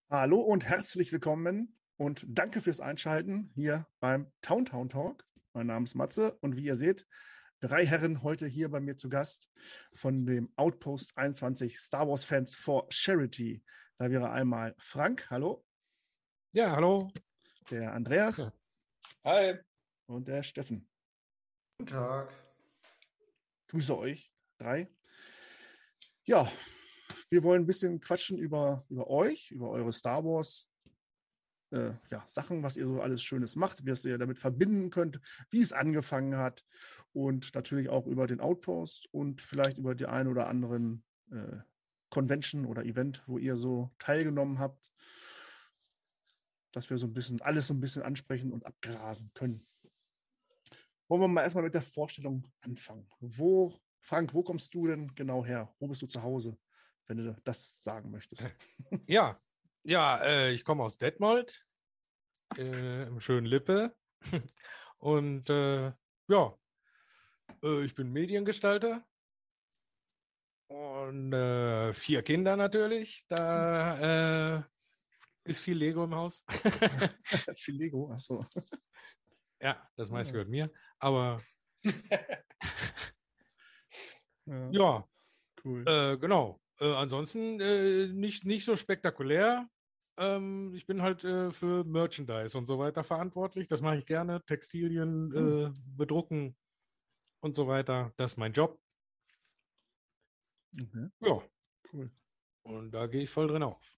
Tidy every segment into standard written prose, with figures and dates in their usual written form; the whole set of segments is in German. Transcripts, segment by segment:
Hallo und herzlich willkommen und danke fürs Einschalten hier beim Town Talk. Mein Name ist Matze und wie ihr seht, 3 Herren heute hier bei mir zu Gast von dem Outpost 21 Star Wars Fans for Charity. Da wäre einmal Frank, hallo, Ja, hallo. der Andreas Hi. und der Steffen. Guten Tag. Grüße euch 3. Ja, wir wollen ein bisschen quatschen über euch, über eure Star Wars Sachen, was ihr so alles Schönes macht, wie ihr damit verbinden könnt, wie es angefangen hat und natürlich auch über den Outpost und vielleicht über die ein oder anderen Convention oder Event, wo ihr so teilgenommen habt, dass wir alles so ein bisschen ansprechen und abgrasen können. Wollen wir mal erstmal mit der Vorstellung anfangen. Frank, wo kommst du denn genau her? Wo bist du zu Hause, wenn du das sagen möchtest? Ja, ich komme aus Detmold, im schönen Lippe. Und ich bin Mediengestalter und 4 Kinder natürlich. Da ist viel Lego im Haus. Viel Lego, achso. Ja, das meiste gehört mir. Aber Ja, ja, cool. genau. Ansonsten nicht so spektakulär. Ich bin halt für Merchandise und so weiter verantwortlich. Das mache ich gerne. Textilien bedrucken und so weiter. Das ist mein Job. Okay. Ja. Cool. Und da gehe ich voll drin auf.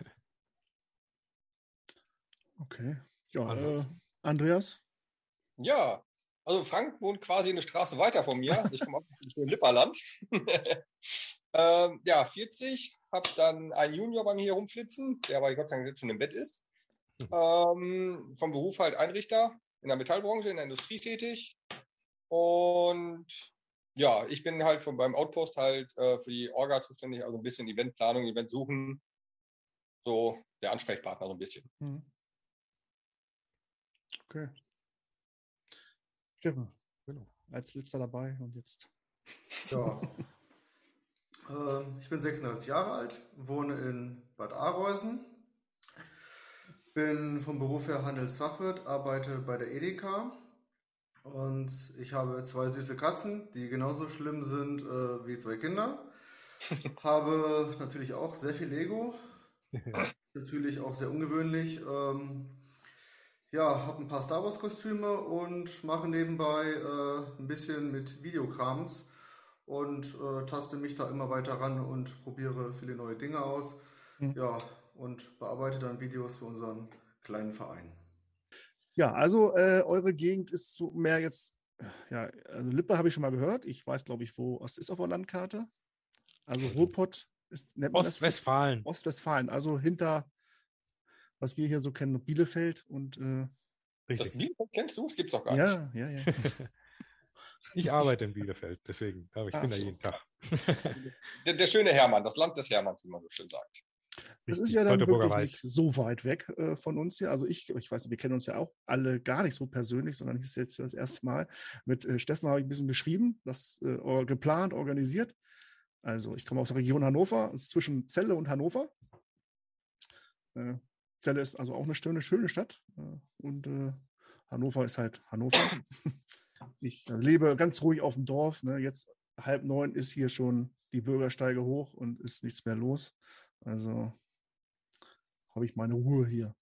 Okay. Ja, Ansonsten. Andreas? Ja, also Frank wohnt quasi eine Straße weiter von mir. Also ich komme auch aus dem schönen Lipperland. 40, habe dann einen Junior bei mir hier rumflitzen, der aber Gott sei Dank jetzt schon im Bett ist. Vom Beruf halt Einrichter in der Metallbranche, in der Industrie tätig. Und ja, ich bin halt beim Outpost halt für die Orga zuständig, also ein bisschen Eventplanung, Event suchen. So der Ansprechpartner so ein bisschen. Okay. Steffen, Genau. als letzter dabei und jetzt. Ja. Ich bin 36 Jahre alt, wohne in Bad Arolsen, bin vom Beruf her Handelsfachwirt, arbeite bei der Edeka und ich habe 2 süße Katzen, die genauso schlimm sind wie 2 Kinder. Habe natürlich auch sehr viel Lego, natürlich auch sehr ungewöhnlich. Habe ein paar Star Wars Kostüme und mache nebenbei ein bisschen mit Videokrams und taste mich da immer weiter ran und probiere viele neue Dinge aus. Ja, und bearbeite dann Videos für unseren kleinen Verein. Ja, also eure Gegend ist so mehr jetzt, ja, also Lippe habe ich schon mal gehört. Ich weiß, glaube ich, wo Ost ist auf der Landkarte. Also Ruhrpott nennt man das? Ostwestfalen. Ostwestfalen, also hinter, was wir hier so kennen, Bielefeld und Das Bielefeld kennst du? Das gibt's doch gar ja, nicht. ja. Ich arbeite in Bielefeld, deswegen, aber ich bin da so. jeden Tag. Der schöne Hermann, das Land des Hermanns, wie man so schön sagt. Das Richtig, ist ja dann Teutoburger wirklich Wald. nicht so weit weg von uns hier. Also ich weiß nicht, wir kennen uns ja auch alle gar nicht so persönlich, sondern das ist jetzt das erste Mal. Mit Steffen habe ich ein bisschen geschrieben, das geplant, organisiert. Also ich komme aus der Region Hannover, es ist zwischen Celle und Hannover. Celle ist also auch eine schöne Stadt und Hannover ist halt Hannover. Ich lebe ganz ruhig auf dem Dorf. Ne? Jetzt 8:30 ist hier schon die Bürgersteige hoch und ist nichts mehr los. Also habe ich meine Ruhe hier.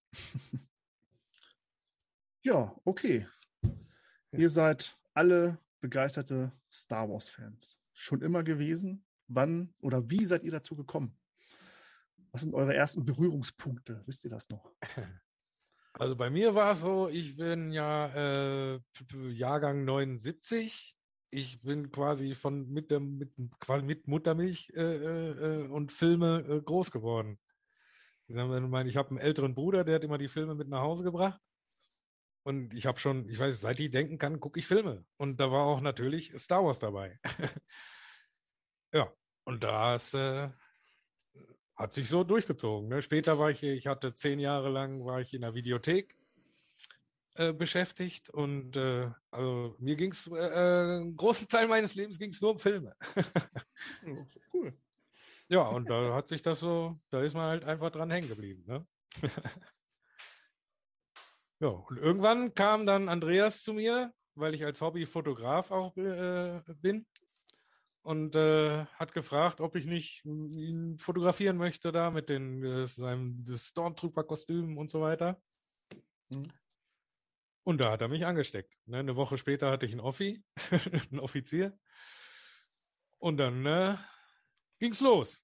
Ja, okay. Ihr seid alle begeisterte Star Wars-Fans. Schon immer gewesen? Wann oder wie seid ihr dazu gekommen? Was sind eure ersten Berührungspunkte? Wisst ihr das noch? Also bei mir war es so, ich bin ja Jahrgang 79. Ich bin quasi mit Muttermilch und Filme groß geworden. Ich habe einen älteren Bruder, der hat immer die Filme mit nach Hause gebracht. Und ich habe schon, ich weiß, seit ich denken kann, gucke ich Filme. Und da war auch natürlich Star Wars dabei. Ja, und das hat sich so durchgezogen. Ne? Später ich hatte 10 Jahre lang, war ich in der Videothek beschäftigt und also mir ging es, einen großen Teil meines Lebens ging es nur um Filme. Cool. Ja, und da hat sich das so, da ist man halt einfach dran hängen geblieben. Ne? Ja, und irgendwann kam dann Andreas zu mir, weil ich als Hobbyfotograf auch bin und hat gefragt, ob ich nicht ihn fotografieren möchte da mit seinem Stormtrooper-Kostüm und so weiter. Mhm. Und da hat er mich angesteckt. Ne? Eine Woche später hatte ich einen Offi, einen Offizier. Und dann ging's los.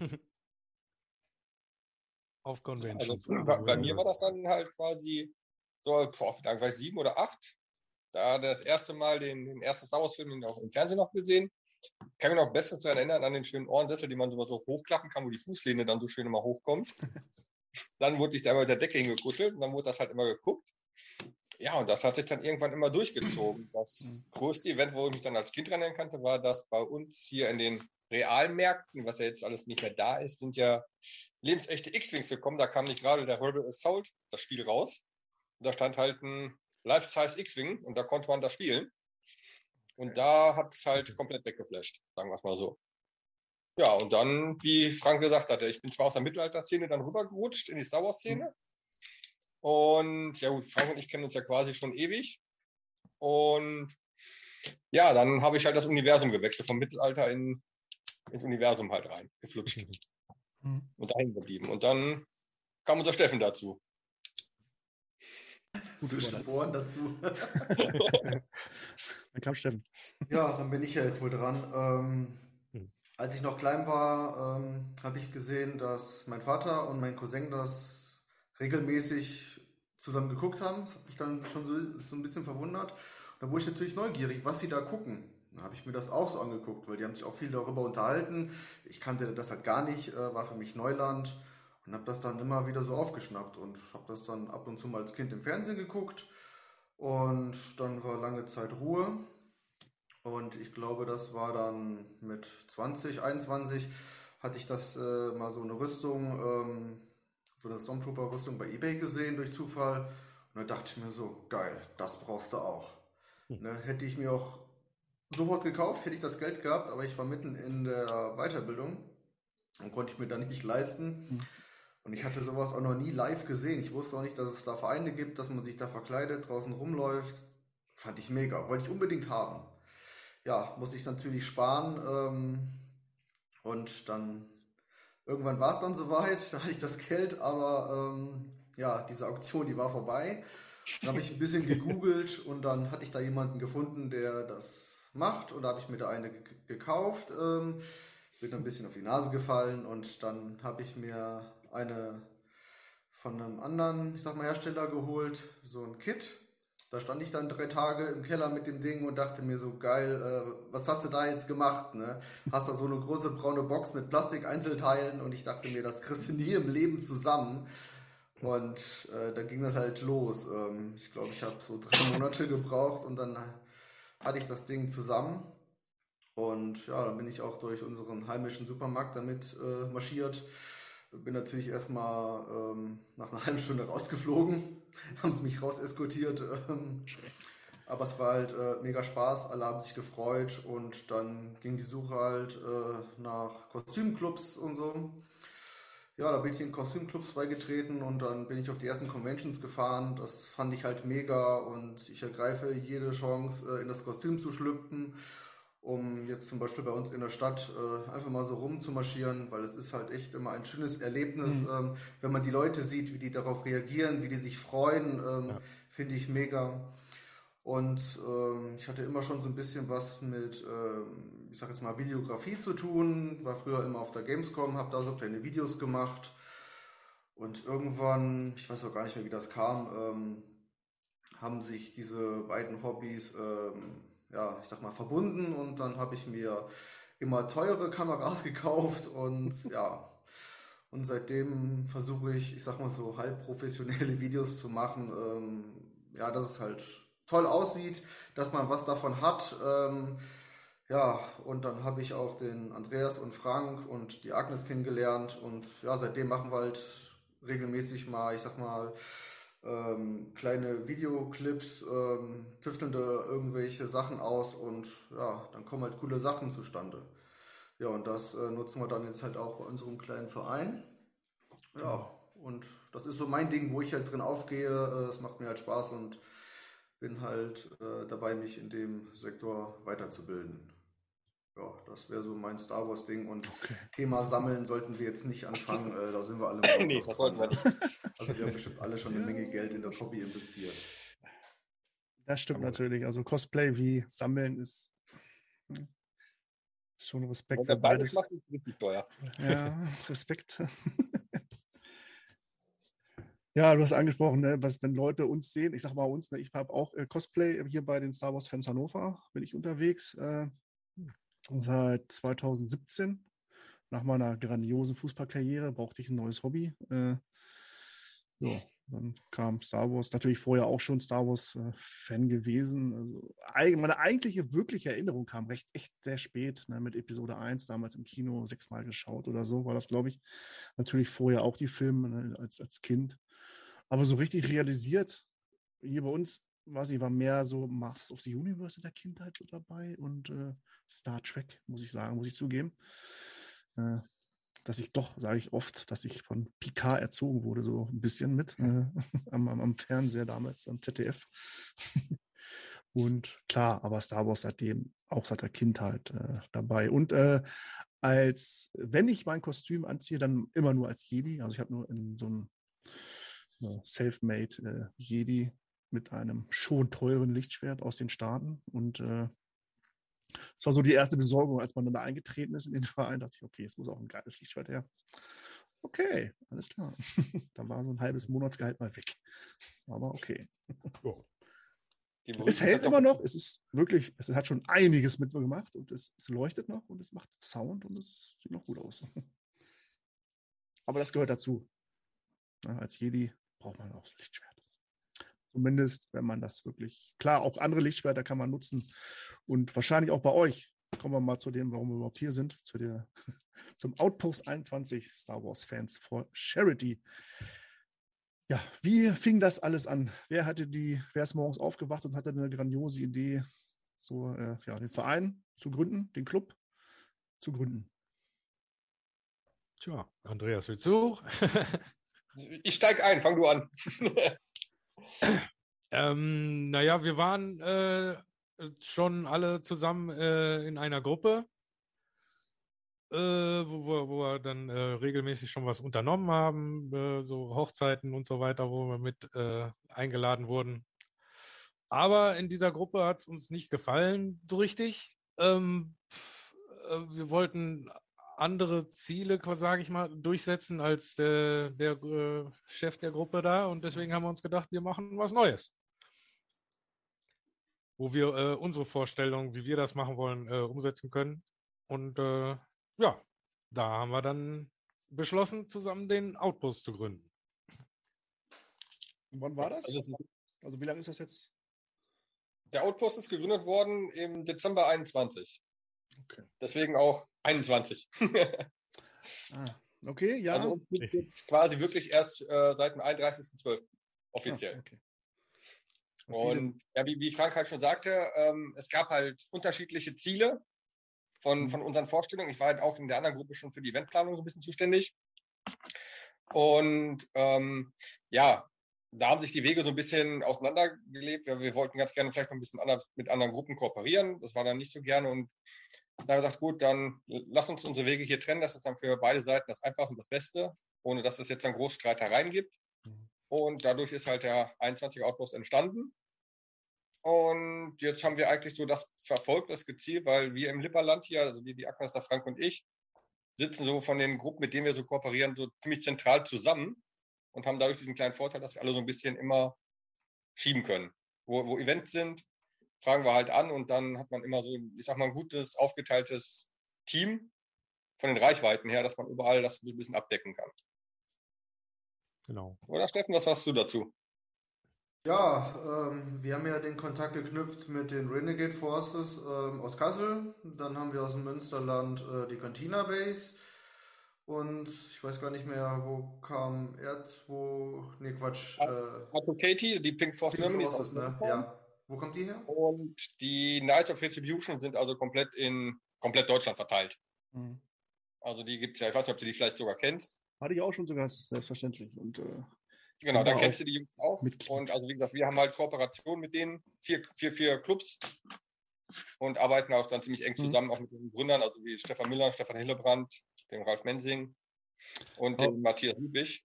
Auf Also Conventions. bei mir war das dann halt quasi so, dann war ich 7 oder 8. Da das erste Mal den ersten Star Wars-Film auch im Fernsehen noch gesehen. Kann mich noch besser daran erinnern, an den schönen Ohrensessel, die man so hochklappen kann, wo die Fußlehne dann so schön immer hochkommt. Dann wurde ich da mit der Decke hingekuschelt und dann wurde das halt immer geguckt. Ja, und das hat sich dann irgendwann immer durchgezogen. Das größte Event, wo ich mich dann als Kind dran erinnern kannte, war, dass bei uns hier in den Realmärkten, was ja jetzt alles nicht mehr da ist, sind ja lebensechte X-Wings gekommen. Da kam nicht gerade der Rebel Assault, das Spiel, raus. Und da stand halt ein Life-Size X-Wing und da konnte man das spielen. Und da hat es halt komplett weggeflasht, sagen wir es mal so. Ja, und dann, wie Frank gesagt hatte, ich bin zwar aus der Mittelalter-Szene dann rübergerutscht in die Star Wars-Szene. Und ja gut, Frank und ich kennen uns ja quasi schon ewig. Und ja, dann habe ich halt das Universum gewechselt, vom Mittelalter ins Universum halt rein, geflutscht. Und dahin geblieben. Und dann kam unser Steffen dazu. Frische Ohren dazu. Dann kam Steffen. Ja, dann bin ich ja jetzt wohl dran. Als ich noch klein war, habe ich gesehen, dass mein Vater und mein Cousin das regelmäßig zusammen geguckt haben. Das hat mich dann schon so ein bisschen verwundert. Da wurde ich natürlich neugierig, was sie da gucken. Dann habe ich mir das auch so angeguckt, weil die haben sich auch viel darüber unterhalten. Ich kannte das halt gar nicht, war für mich Neuland und habe das dann immer wieder so aufgeschnappt und habe das dann ab und zu mal als Kind im Fernsehen geguckt. Und dann war lange Zeit Ruhe. Und ich glaube, das war dann mit 20, 21, hatte ich das mal so eine Rüstung, so eine Stormtrooper-Rüstung bei eBay gesehen durch Zufall. Und da dachte ich mir so, geil, das brauchst du auch. Ne, hätte ich mir auch sofort gekauft, hätte ich das Geld gehabt, aber ich war mitten in der Weiterbildung und konnte ich mir dann nicht leisten. Und ich hatte sowas auch noch nie live gesehen. Ich wusste auch nicht, dass es da Vereine gibt, dass man sich da verkleidet, draußen rumläuft. Fand ich mega, wollte ich unbedingt haben. Ja, muss ich natürlich sparen und dann irgendwann war es dann soweit, da hatte ich das Geld, aber ja, diese Auktion, die war vorbei. Dann habe ich ein bisschen gegoogelt und dann hatte ich da jemanden gefunden, der das macht und da habe ich mir da eine gekauft, bin ein bisschen auf die Nase gefallen und dann habe ich mir eine von einem anderen, ich sag mal, Hersteller geholt, so ein Kit. Da stand ich dann 3 Tage im Keller mit dem Ding und dachte mir so, geil, was hast du da jetzt gemacht? Ne? Hast da so eine große braune Box mit Plastik-Einzelteilen und ich dachte mir, das kriegst du nie im Leben zusammen. Und dann ging das halt los. Ich glaube, ich habe so 3 Monate gebraucht und dann hatte ich das Ding zusammen. Und ja, dann bin ich auch durch unseren heimischen Supermarkt damit marschiert. Bin natürlich erstmal nach einer halben Stunde rausgeflogen, haben sie mich raus eskortiert. Aber es war halt mega Spaß, alle haben sich gefreut und dann ging die Suche halt nach Kostümclubs und so. Ja, da bin ich in Kostümclubs beigetreten und dann bin ich auf die ersten Conventions gefahren. Das fand ich halt mega und ich ergreife jede Chance, in das Kostüm zu schlüpfen, um jetzt zum Beispiel bei uns in der Stadt einfach mal so rumzumarschieren, weil es ist halt echt immer ein schönes Erlebnis, wenn man die Leute sieht, wie die darauf reagieren, wie die sich freuen, finde ich mega. Und ich hatte immer schon so ein bisschen was mit, ich sag jetzt mal, Videografie zu tun, war früher immer auf der Gamescom, habe da so kleine Videos gemacht und irgendwann, ich weiß auch gar nicht mehr, wie das kam, haben sich diese beiden Hobbys, ja, ich sag mal, verbunden und dann habe ich mir immer teure Kameras gekauft und ja, und seitdem versuche ich sag mal so halb professionelle Videos zu machen, ja, dass es halt toll aussieht, dass man was davon hat, ja, und dann habe ich auch den Andreas und Frank und die Agnes kennengelernt und ja, seitdem machen wir halt regelmäßig mal, ich sag mal, kleine Videoclips, tüfteln da irgendwelche Sachen aus und ja, dann kommen halt coole Sachen zustande. Ja, und das nutzen wir dann jetzt halt auch bei unserem kleinen Verein. Ja, und das ist so mein Ding, wo ich halt drin aufgehe. Es macht mir halt Spaß und bin halt dabei, mich in dem Sektor weiterzubilden. Ja, das wäre so mein Star Wars Ding und Thema Sammeln sollten wir jetzt nicht anfangen, da sind wir alle im Moment Nee, noch das dran. sollten wir nicht. Also wir haben bestimmt alle schon eine Menge Geld in das Hobby investiert. Das stimmt Aber- natürlich. Also Cosplay wie Sammeln ist schon Respekt Wenn für du beides beides. machst, ist es richtig teuer. Ja, Respekt. Ja, du hast angesprochen, ne, wenn Leute uns sehen, ich sag mal uns, ne, ich habe auch Cosplay hier bei den Star Wars Fans Hannover, bin ich unterwegs seit 2017. Nach meiner grandiosen Fußballkarriere brauchte ich ein neues Hobby. So, dann kam Star Wars, natürlich vorher auch schon Star Wars Fan gewesen. Also, meine eigentliche, wirkliche Erinnerung kam echt sehr spät, ne, mit Episode 1, damals im Kino 6-mal geschaut oder so, war das, glaube ich. Natürlich vorher auch die Filme, ne, als Kind. Aber so richtig realisiert, hier bei uns, war mehr so Masters of the Universe in der Kindheit so dabei und Star Trek, muss ich sagen, muss ich zugeben. Dass ich doch, sage ich oft, dass ich von Picard erzogen wurde, so ein bisschen mit am Fernseher damals, am ZDF. Und klar, aber Star Wars seitdem, auch seit der Kindheit dabei. Und wenn ich mein Kostüm anziehe, dann immer nur als Jedi. Also ich habe nur in so einem Selfmade Jedi mit einem schon teuren Lichtschwert aus den Staaten. Und es war so die erste Besorgung, als man dann da eingetreten ist in den Verein, dachte ich, okay, es muss auch ein geiles Lichtschwert her. Okay, alles klar. Dann war so ein halbes Monatsgehalt mal weg. Aber okay. Es hält immer noch, es ist wirklich, es hat schon einiges mit mir gemacht und es leuchtet noch und es macht Sound und es sieht noch gut aus. Aber das gehört dazu. Ja, als Jedi braucht man auch das Lichtschwert. Zumindest, wenn man das wirklich, klar, auch andere Lichtschwerter kann man nutzen und wahrscheinlich auch bei euch. Kommen wir mal zu dem, warum wir überhaupt hier sind, zum Outpost 21 Star Wars Fans for Charity. Ja, wie fing das alles an? Wer ist morgens aufgewacht und hatte eine grandiose Idee, so den Verein zu gründen, den Club zu gründen? Tja, Andreas, willst du? Ich steige ein, fang du an. Naja, wir waren schon alle zusammen in einer Gruppe, wo wir dann regelmäßig schon was unternommen haben, so Hochzeiten und so weiter, wo wir mit eingeladen wurden. Aber in dieser Gruppe hat es uns nicht gefallen so richtig. Wir wollten andere Ziele, sage ich mal, durchsetzen als der Chef der Gruppe da. Und deswegen haben wir uns gedacht, wir machen was Neues. Wo wir unsere Vorstellungen, wie wir das machen wollen, umsetzen können. Und ja, da haben wir dann beschlossen, zusammen den Outpost zu gründen. Und wann war das? Also Also wie lange ist das jetzt? der Outpost ist gegründet worden im Dezember 21. Okay. Deswegen auch 21. Okay, ja. Also uns gibt es jetzt quasi wirklich erst seit dem 31.12. offiziell. Okay. Und ja, wie Frank halt schon sagte, es gab halt unterschiedliche Ziele von unseren Vorstellungen. Ich war halt auch in der anderen Gruppe schon für die Eventplanung so ein bisschen zuständig. Und ja, da haben sich die Wege so ein bisschen auseinandergelebt. Wir wollten ganz gerne vielleicht noch ein bisschen mit anderen Gruppen kooperieren. Das war dann nicht so gerne. Und da haben wir gesagt, gut, dann lass uns unsere Wege hier trennen. Das ist dann für beide Seiten das Einfache und das Beste, ohne dass es jetzt dann Großstreitereien gibt. Und dadurch ist halt der 21er Outpost entstanden. Und jetzt haben wir eigentlich so das verfolgt, das gezielt, weil wir im Lipperland hier, also die Ackmeister Frank und ich, sitzen so von den Gruppen, mit denen wir so kooperieren, so ziemlich zentral zusammen und haben dadurch diesen kleinen Vorteil, dass wir alle so ein bisschen immer schieben können. Wo Events sind, fragen wir halt an und dann hat man immer so, ich sag mal, ein gutes, aufgeteiltes Team von den Reichweiten her, dass man überall das ein bisschen abdecken kann. Genau. Oder Steffen, was hast du dazu? Ja, wir haben ja den Kontakt geknüpft mit den Renegade Forces aus Kassel. Dann haben wir aus dem Münsterland die Cantina Base. Und ich weiß gar nicht mehr, wo kam nee, Quatsch. Also Katie, die Pink Force Pink Germany ist Forces, aus ne? Ja. Wo kommt die her? Und die Knights of Retribution sind also komplett Deutschland verteilt. Also die gibt's ja, ich weiß nicht, ob du die vielleicht sogar kennst. Hatte ich auch schon sogar, selbstverständlich. Und Genau, bin da da kennst auch du die Jungs auch. Mitglied. Und also wie gesagt, wir haben halt Kooperation mit denen, vier Clubs und arbeiten auch dann ziemlich eng zusammen, auch mit den Gründern, also wie Stefan Müller, Stefan Hillebrand, dem Ralf Mensing und dem Matthias Liebig.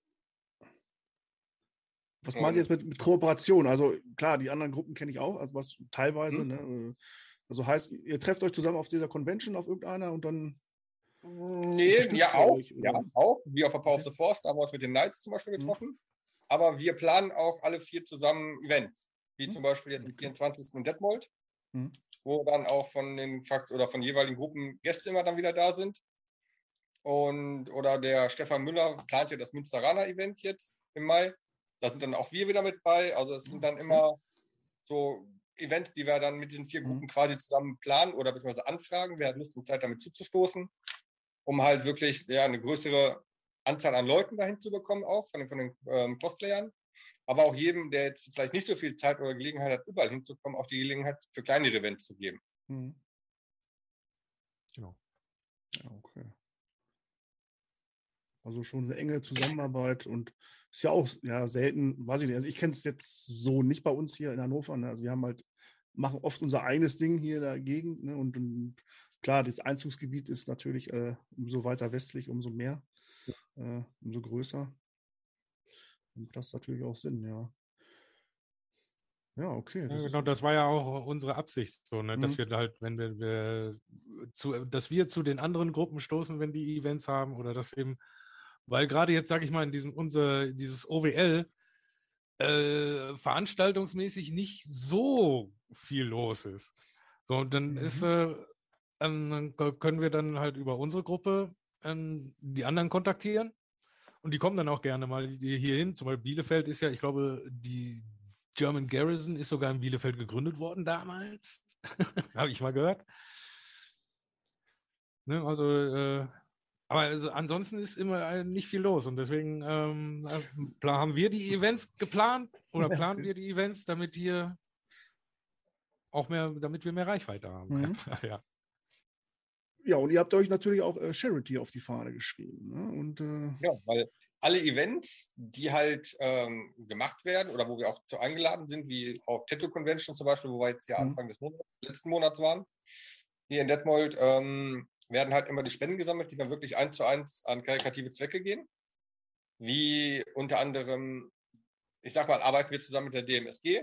Was meint ihr jetzt mit Kooperation? Also klar, die anderen Gruppen kenne ich auch, also was teilweise, ne? Also heißt, ihr trefft euch zusammen auf dieser Convention auf irgendeiner und dann Nee, ja auch. euch, Ja, auch. Wie auf der Power of the Force, da haben wir uns mit den Knights zum Beispiel getroffen. Aber wir planen auch alle 4 zusammen Events. Wie zum Beispiel jetzt am 24. in Detmold, wo dann auch von den oder von jeweiligen Gruppen Gäste immer dann wieder da sind. Oder der Stefan Müller plant ja das Münsteraner Event jetzt im Mai. Da sind dann auch wir wieder mit bei. Also es sind dann immer so Events, die wir dann mit diesen 4 Gruppen quasi zusammen planen oder beziehungsweise anfragen. Wer hat Lust und Zeit, damit zuzustoßen, um halt wirklich eine größere Anzahl an Leuten dahin zu bekommen, auch von den Cosplayern. Aber auch jedem, der jetzt vielleicht nicht so viel Zeit oder Gelegenheit hat, überall hinzukommen, auch die Gelegenheit für kleinere Events zu geben. Genau. Ja, okay. Also schon eine enge Zusammenarbeit und ist ja auch selten, weiß ich nicht. Also ich kenne es jetzt so nicht bei uns hier in Hannover. Ne? Also wir machen oft unser eigenes Ding hier in der Gegend. Ne? Und klar, das Einzugsgebiet ist natürlich umso weiter westlich, umso mehr, umso größer. Und das ist natürlich auch Sinn, ja. Ja, okay. Ja, genau, das war ja auch unsere Absicht, so, ne? Dass wir halt, wenn dass wir zu den anderen Gruppen stoßen, wenn die Events haben, oder das eben, weil gerade jetzt, sage ich mal, in dieses OWL veranstaltungsmäßig nicht so viel los ist. So, und dann dann können wir dann halt über unsere Gruppe die anderen kontaktieren. Und die kommen dann auch gerne mal hier hin. Zum Beispiel Bielefeld ist ja, ich glaube, die German Garrison ist sogar in Bielefeld gegründet worden damals. Habe ich mal gehört. Ne, aber ansonsten ist immer nicht viel los. Und deswegen haben wir die Events geplant oder planen wir die Events, damit wir mehr Reichweite haben. Ja. Ja, und ihr habt euch natürlich auch Charity auf die Fahne geschrieben. Ne? Und, ja, weil alle Events, die halt gemacht werden oder wo wir auch eingeladen sind, wie auf Tattoo Convention zum Beispiel, wo wir jetzt hier Anfang des letzten Monats waren, hier in Detmold, werden halt immer die Spenden gesammelt, die dann wirklich 1:1 an karitative Zwecke gehen. Wie unter anderem, ich sag mal, arbeiten wir zusammen mit der DMSG,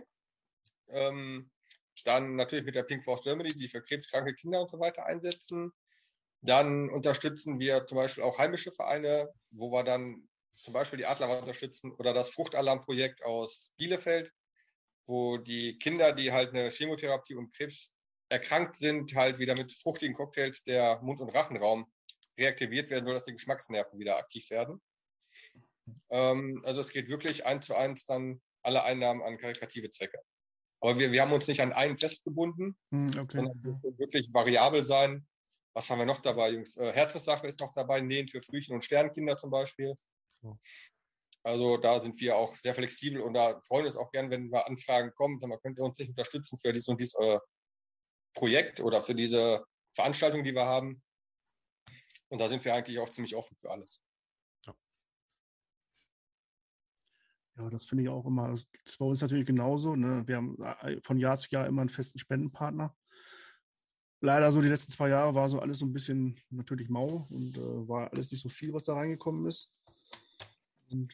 dann natürlich mit der Pink Force Germany, die für krebskranke Kinder und so weiter einsetzen. Dann unterstützen wir zum Beispiel auch heimische Vereine, wo wir dann zum Beispiel die Adler unterstützen oder das Fruchtalarmprojekt aus Bielefeld, wo die Kinder, die halt eine Chemotherapie und Krebs erkrankt sind, halt wieder mit fruchtigen Cocktails der Mund- und Rachenraum reaktiviert werden, sodass die Geschmacksnerven wieder aktiv werden. Also es geht wirklich 1:1 dann alle Einnahmen an karitative Zwecke. Aber wir haben uns nicht an einen festgebunden, sondern wir können wirklich variabel sein. Was haben wir noch dabei, Jungs? Herzenssache ist noch dabei, Nähen für Frühchen- und Sternkinder zum Beispiel. Also da sind wir auch sehr flexibel und da freuen wir uns auch gern, wenn wir Anfragen kommen. Man könnte uns nicht unterstützen für dies und dies Projekt oder für diese Veranstaltung, die wir haben. Und da sind wir eigentlich auch ziemlich offen für alles. Ja, das finde ich auch immer. Das ist bei uns natürlich genauso. Ne? Wir haben von Jahr zu Jahr immer einen festen Spendenpartner. Leider so die letzten 2 Jahre war so alles so ein bisschen natürlich mau und war alles nicht so viel, was da reingekommen ist. Und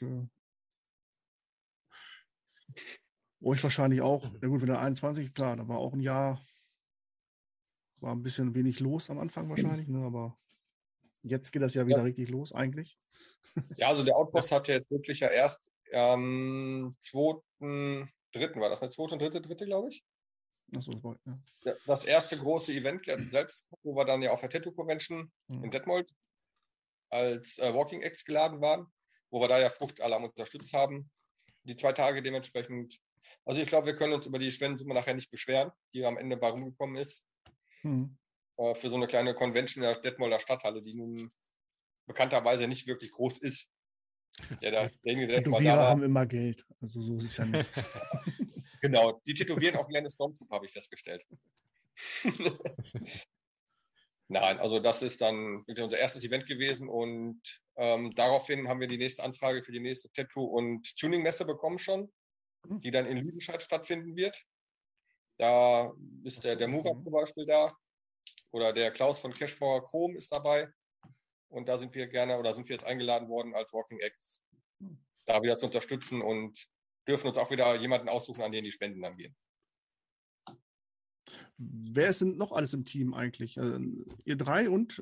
euch wahrscheinlich auch. Ja gut, wenn der 21, klar, da war auch ein Jahr, war ein bisschen wenig los am Anfang wahrscheinlich, ne? Aber jetzt geht das ja wieder richtig los eigentlich. Ja, also der Outpost hat ja jetzt wirklich ja erst am 2.3. war das, ne? 2. und 3., glaube ich. Achso, Das erste große Event selbst, wo wir dann ja auf der Tattoo Convention in Detmold als Walking Acts geladen waren, wo wir da ja Fruchtalarm unterstützt haben. Die 2 Tage dementsprechend. Also ich glaube, wir können uns über die Spendensumme nachher nicht beschweren, die am Ende bei rumgekommen ist. Für so eine kleine Convention in der Detmolder Stadthalle, die nun bekannterweise nicht wirklich groß ist. Derjenige, der mal da war, haben immer Geld. Also so ist es ja nicht. Genau, die tätowieren auch gerne Stormtrooper, habe ich festgestellt. Nein, also das ist dann wirklich unser erstes Event gewesen und daraufhin haben wir die nächste Anfrage für die nächste Tattoo- und Tuning-Messe bekommen schon, die dann in Lüdenscheid stattfinden wird. Da ist der Murat zum Beispiel da oder der Klaus von Cash for Chrome ist dabei und da sind wir jetzt eingeladen worden als Walking Acts, da wieder zu unterstützen und dürfen uns auch wieder jemanden aussuchen, an den die Spenden dann gehen. Wer ist denn noch alles im Team eigentlich? Ihr drei und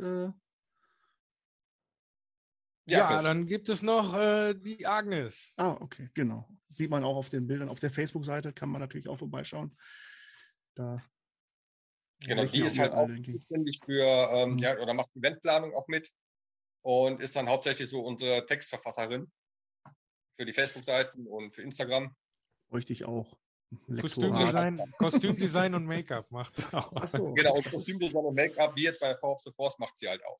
Ja, Agnes. dann gibt es noch die Agnes. okay, genau. Sieht man auch auf den Bildern. Auf der Facebook-Seite kann man natürlich auch vorbeischauen. Da Genau, die ist halt auch zuständig für, oder macht Eventplanung auch mit und ist dann hauptsächlich so unsere Textverfasserin für die Facebook-Seiten und für Instagram. Bräuchte ich auch. Kostümdesign und Make-up macht sie auch. Ach so, genau, und Kostümdesign und Make-up, wie jetzt bei Power of the Force, macht sie halt auch.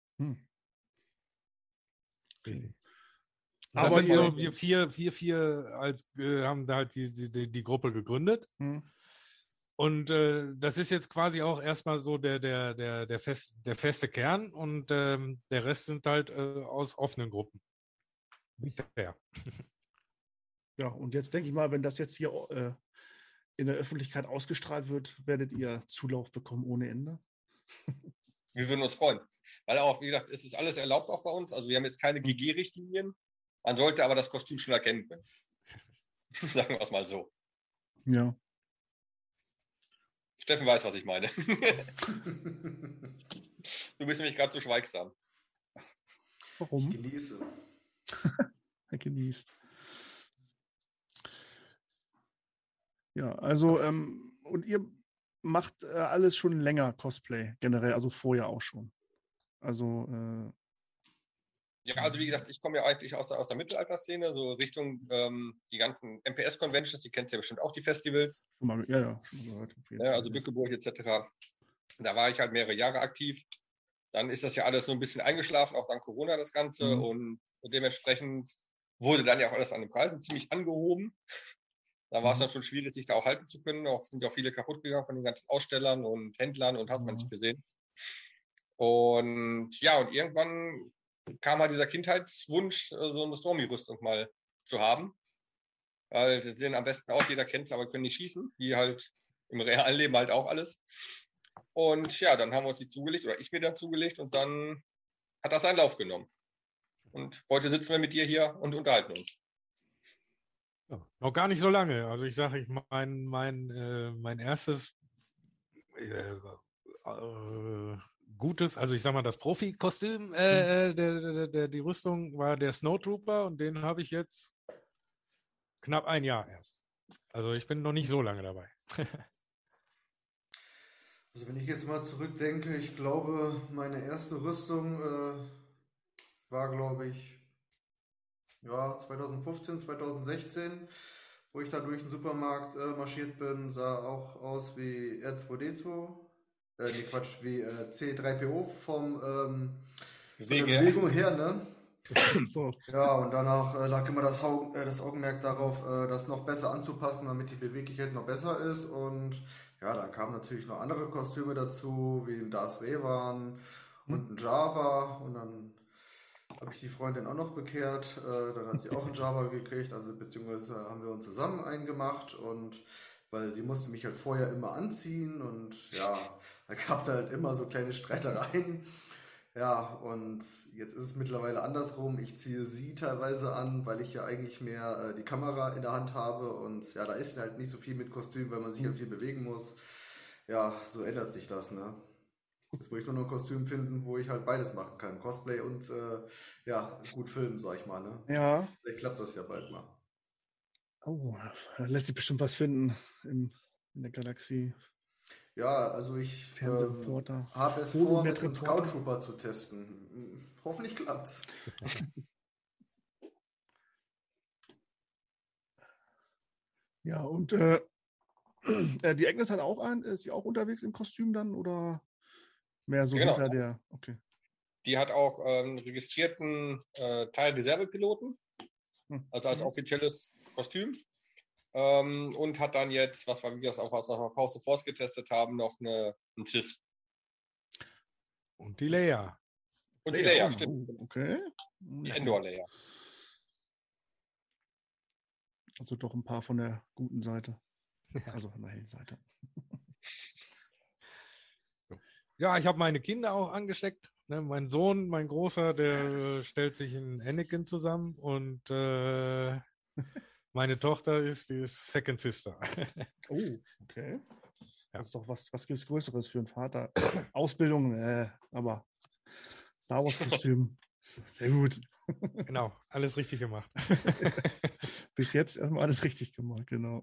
Okay. Aber so, wir vier haben da halt die Gruppe gegründet. Und das ist jetzt quasi auch erstmal so der feste Kern und der Rest sind halt aus offenen Gruppen. Bisher. Ja, und jetzt denke ich mal, wenn das jetzt hier in der Öffentlichkeit ausgestrahlt wird, werdet ihr Zulauf bekommen ohne Ende. Wir würden uns freuen. Weil auch, wie gesagt, es ist alles erlaubt auch bei uns. Also wir haben jetzt keine GG-Richtlinien. Man sollte aber das Kostüm schon erkennen können. Sagen wir es mal so. Ja. Steffen weiß, was ich meine. Du bist nämlich gerade so schweigsam. Warum? Ich genieße. Er genießt. Ja, also, und ihr macht alles schon länger Cosplay, generell, also vorher auch schon. Also, ja, also wie gesagt, ich komme ja eigentlich aus der Mittelalterszene, so Richtung die ganzen MPS-Conventions, die kennt ihr ja bestimmt auch, die Festivals. schon mal gehört. Ja, also Bückeburg etc. Da war ich halt mehrere Jahre aktiv. Dann ist das ja alles so ein bisschen eingeschlafen, auch dank Corona das Ganze. Und dementsprechend wurde dann ja auch alles an den Preisen ziemlich angehoben. Da war es dann schon schwierig, sich da auch halten zu können. Auch sind ja auch viele kaputt gegangen von den ganzen Ausstellern und Händlern und hat man nicht gesehen. Und ja, und irgendwann kam halt dieser Kindheitswunsch, so eine Stormy-Rüstung mal zu haben. Weil die sehen am besten aus, jeder kennt es, aber können nicht schießen, wie halt im realen Leben halt auch alles. Und ja, dann haben wir uns die zugelegt, oder ich mir dann zugelegt und dann hat das seinen Lauf genommen. Und heute sitzen wir mit dir hier und unterhalten uns. Ja, noch gar nicht so lange. Also ich sage, mein erstes gutes, also ich sag mal, das Profi-Kostüm, die Rüstung war der Snowtrooper und den habe ich jetzt knapp ein Jahr erst. Also ich bin noch nicht so lange dabei. Also wenn ich jetzt mal zurückdenke, ich glaube, meine erste Rüstung war, glaube ich, ja, 2015, 2016, wo ich da durch den Supermarkt marschiert bin, sah auch aus wie R2D2. Nee, Quatsch, wie C3PO von der Bewegung her, ne? So. Ja, und danach lag immer das Augenmerk darauf, das noch besser anzupassen, damit die Beweglichkeit noch besser ist. Und ja, da kamen natürlich noch andere Kostüme dazu, wie ein Darth Revan und ein Java. Und dann habe ich die Freundin auch noch bekehrt. Dann hat sie auch einen Java gekriegt, also beziehungsweise haben wir uns zusammen eingemacht. Und weil sie musste mich halt vorher immer anziehen und ja, da gab es halt immer so kleine Streitereien. Ja, und jetzt ist es mittlerweile andersrum. Ich ziehe sie teilweise an, weil ich ja eigentlich mehr die Kamera in der Hand habe. Und ja, da ist halt nicht so viel mit Kostüm, weil man sich halt viel bewegen muss. Ja, so ändert sich das, ne? Jetzt muss ich nur noch ein Kostüm finden, wo ich halt beides machen kann. Cosplay und ja, gut filmen, sag ich mal, ne? Ja. Vielleicht klappt das ja bald mal. Oh, da lässt sich bestimmt was finden in der Galaxie. Ja, also ich habe es vor, mit einem Scout Trooper zu testen. Hoffentlich klappt's. Ja, und die Agnes hat auch ist sie auch unterwegs im Kostüm dann oder mehr so hinter der? Okay. Die hat auch einen registrierten Teil Reservepiloten, also als offizielles Kostüm. Und hat dann jetzt, was wir wie gesagt auch aus der House of Force getestet haben, noch einen CIS. Und die Leia. Und die Leia, oh, stimmt. Okay. Die Endor-Leia. Also doch ein paar von der guten Seite. Ja. Also von der hellen Seite. Ja, ich habe meine Kinder auch angesteckt. Ne, mein Sohn, mein Großer, der stellt sich in Anakin zusammen und meine Tochter ist die Second Sister. Oh, okay. Ja. Das ist doch was gibt es Größeres für einen Vater? Ausbildung, aber Star Wars-Kostüm, sehr gut. Genau, alles richtig gemacht. Bis jetzt erstmal alles richtig gemacht, genau.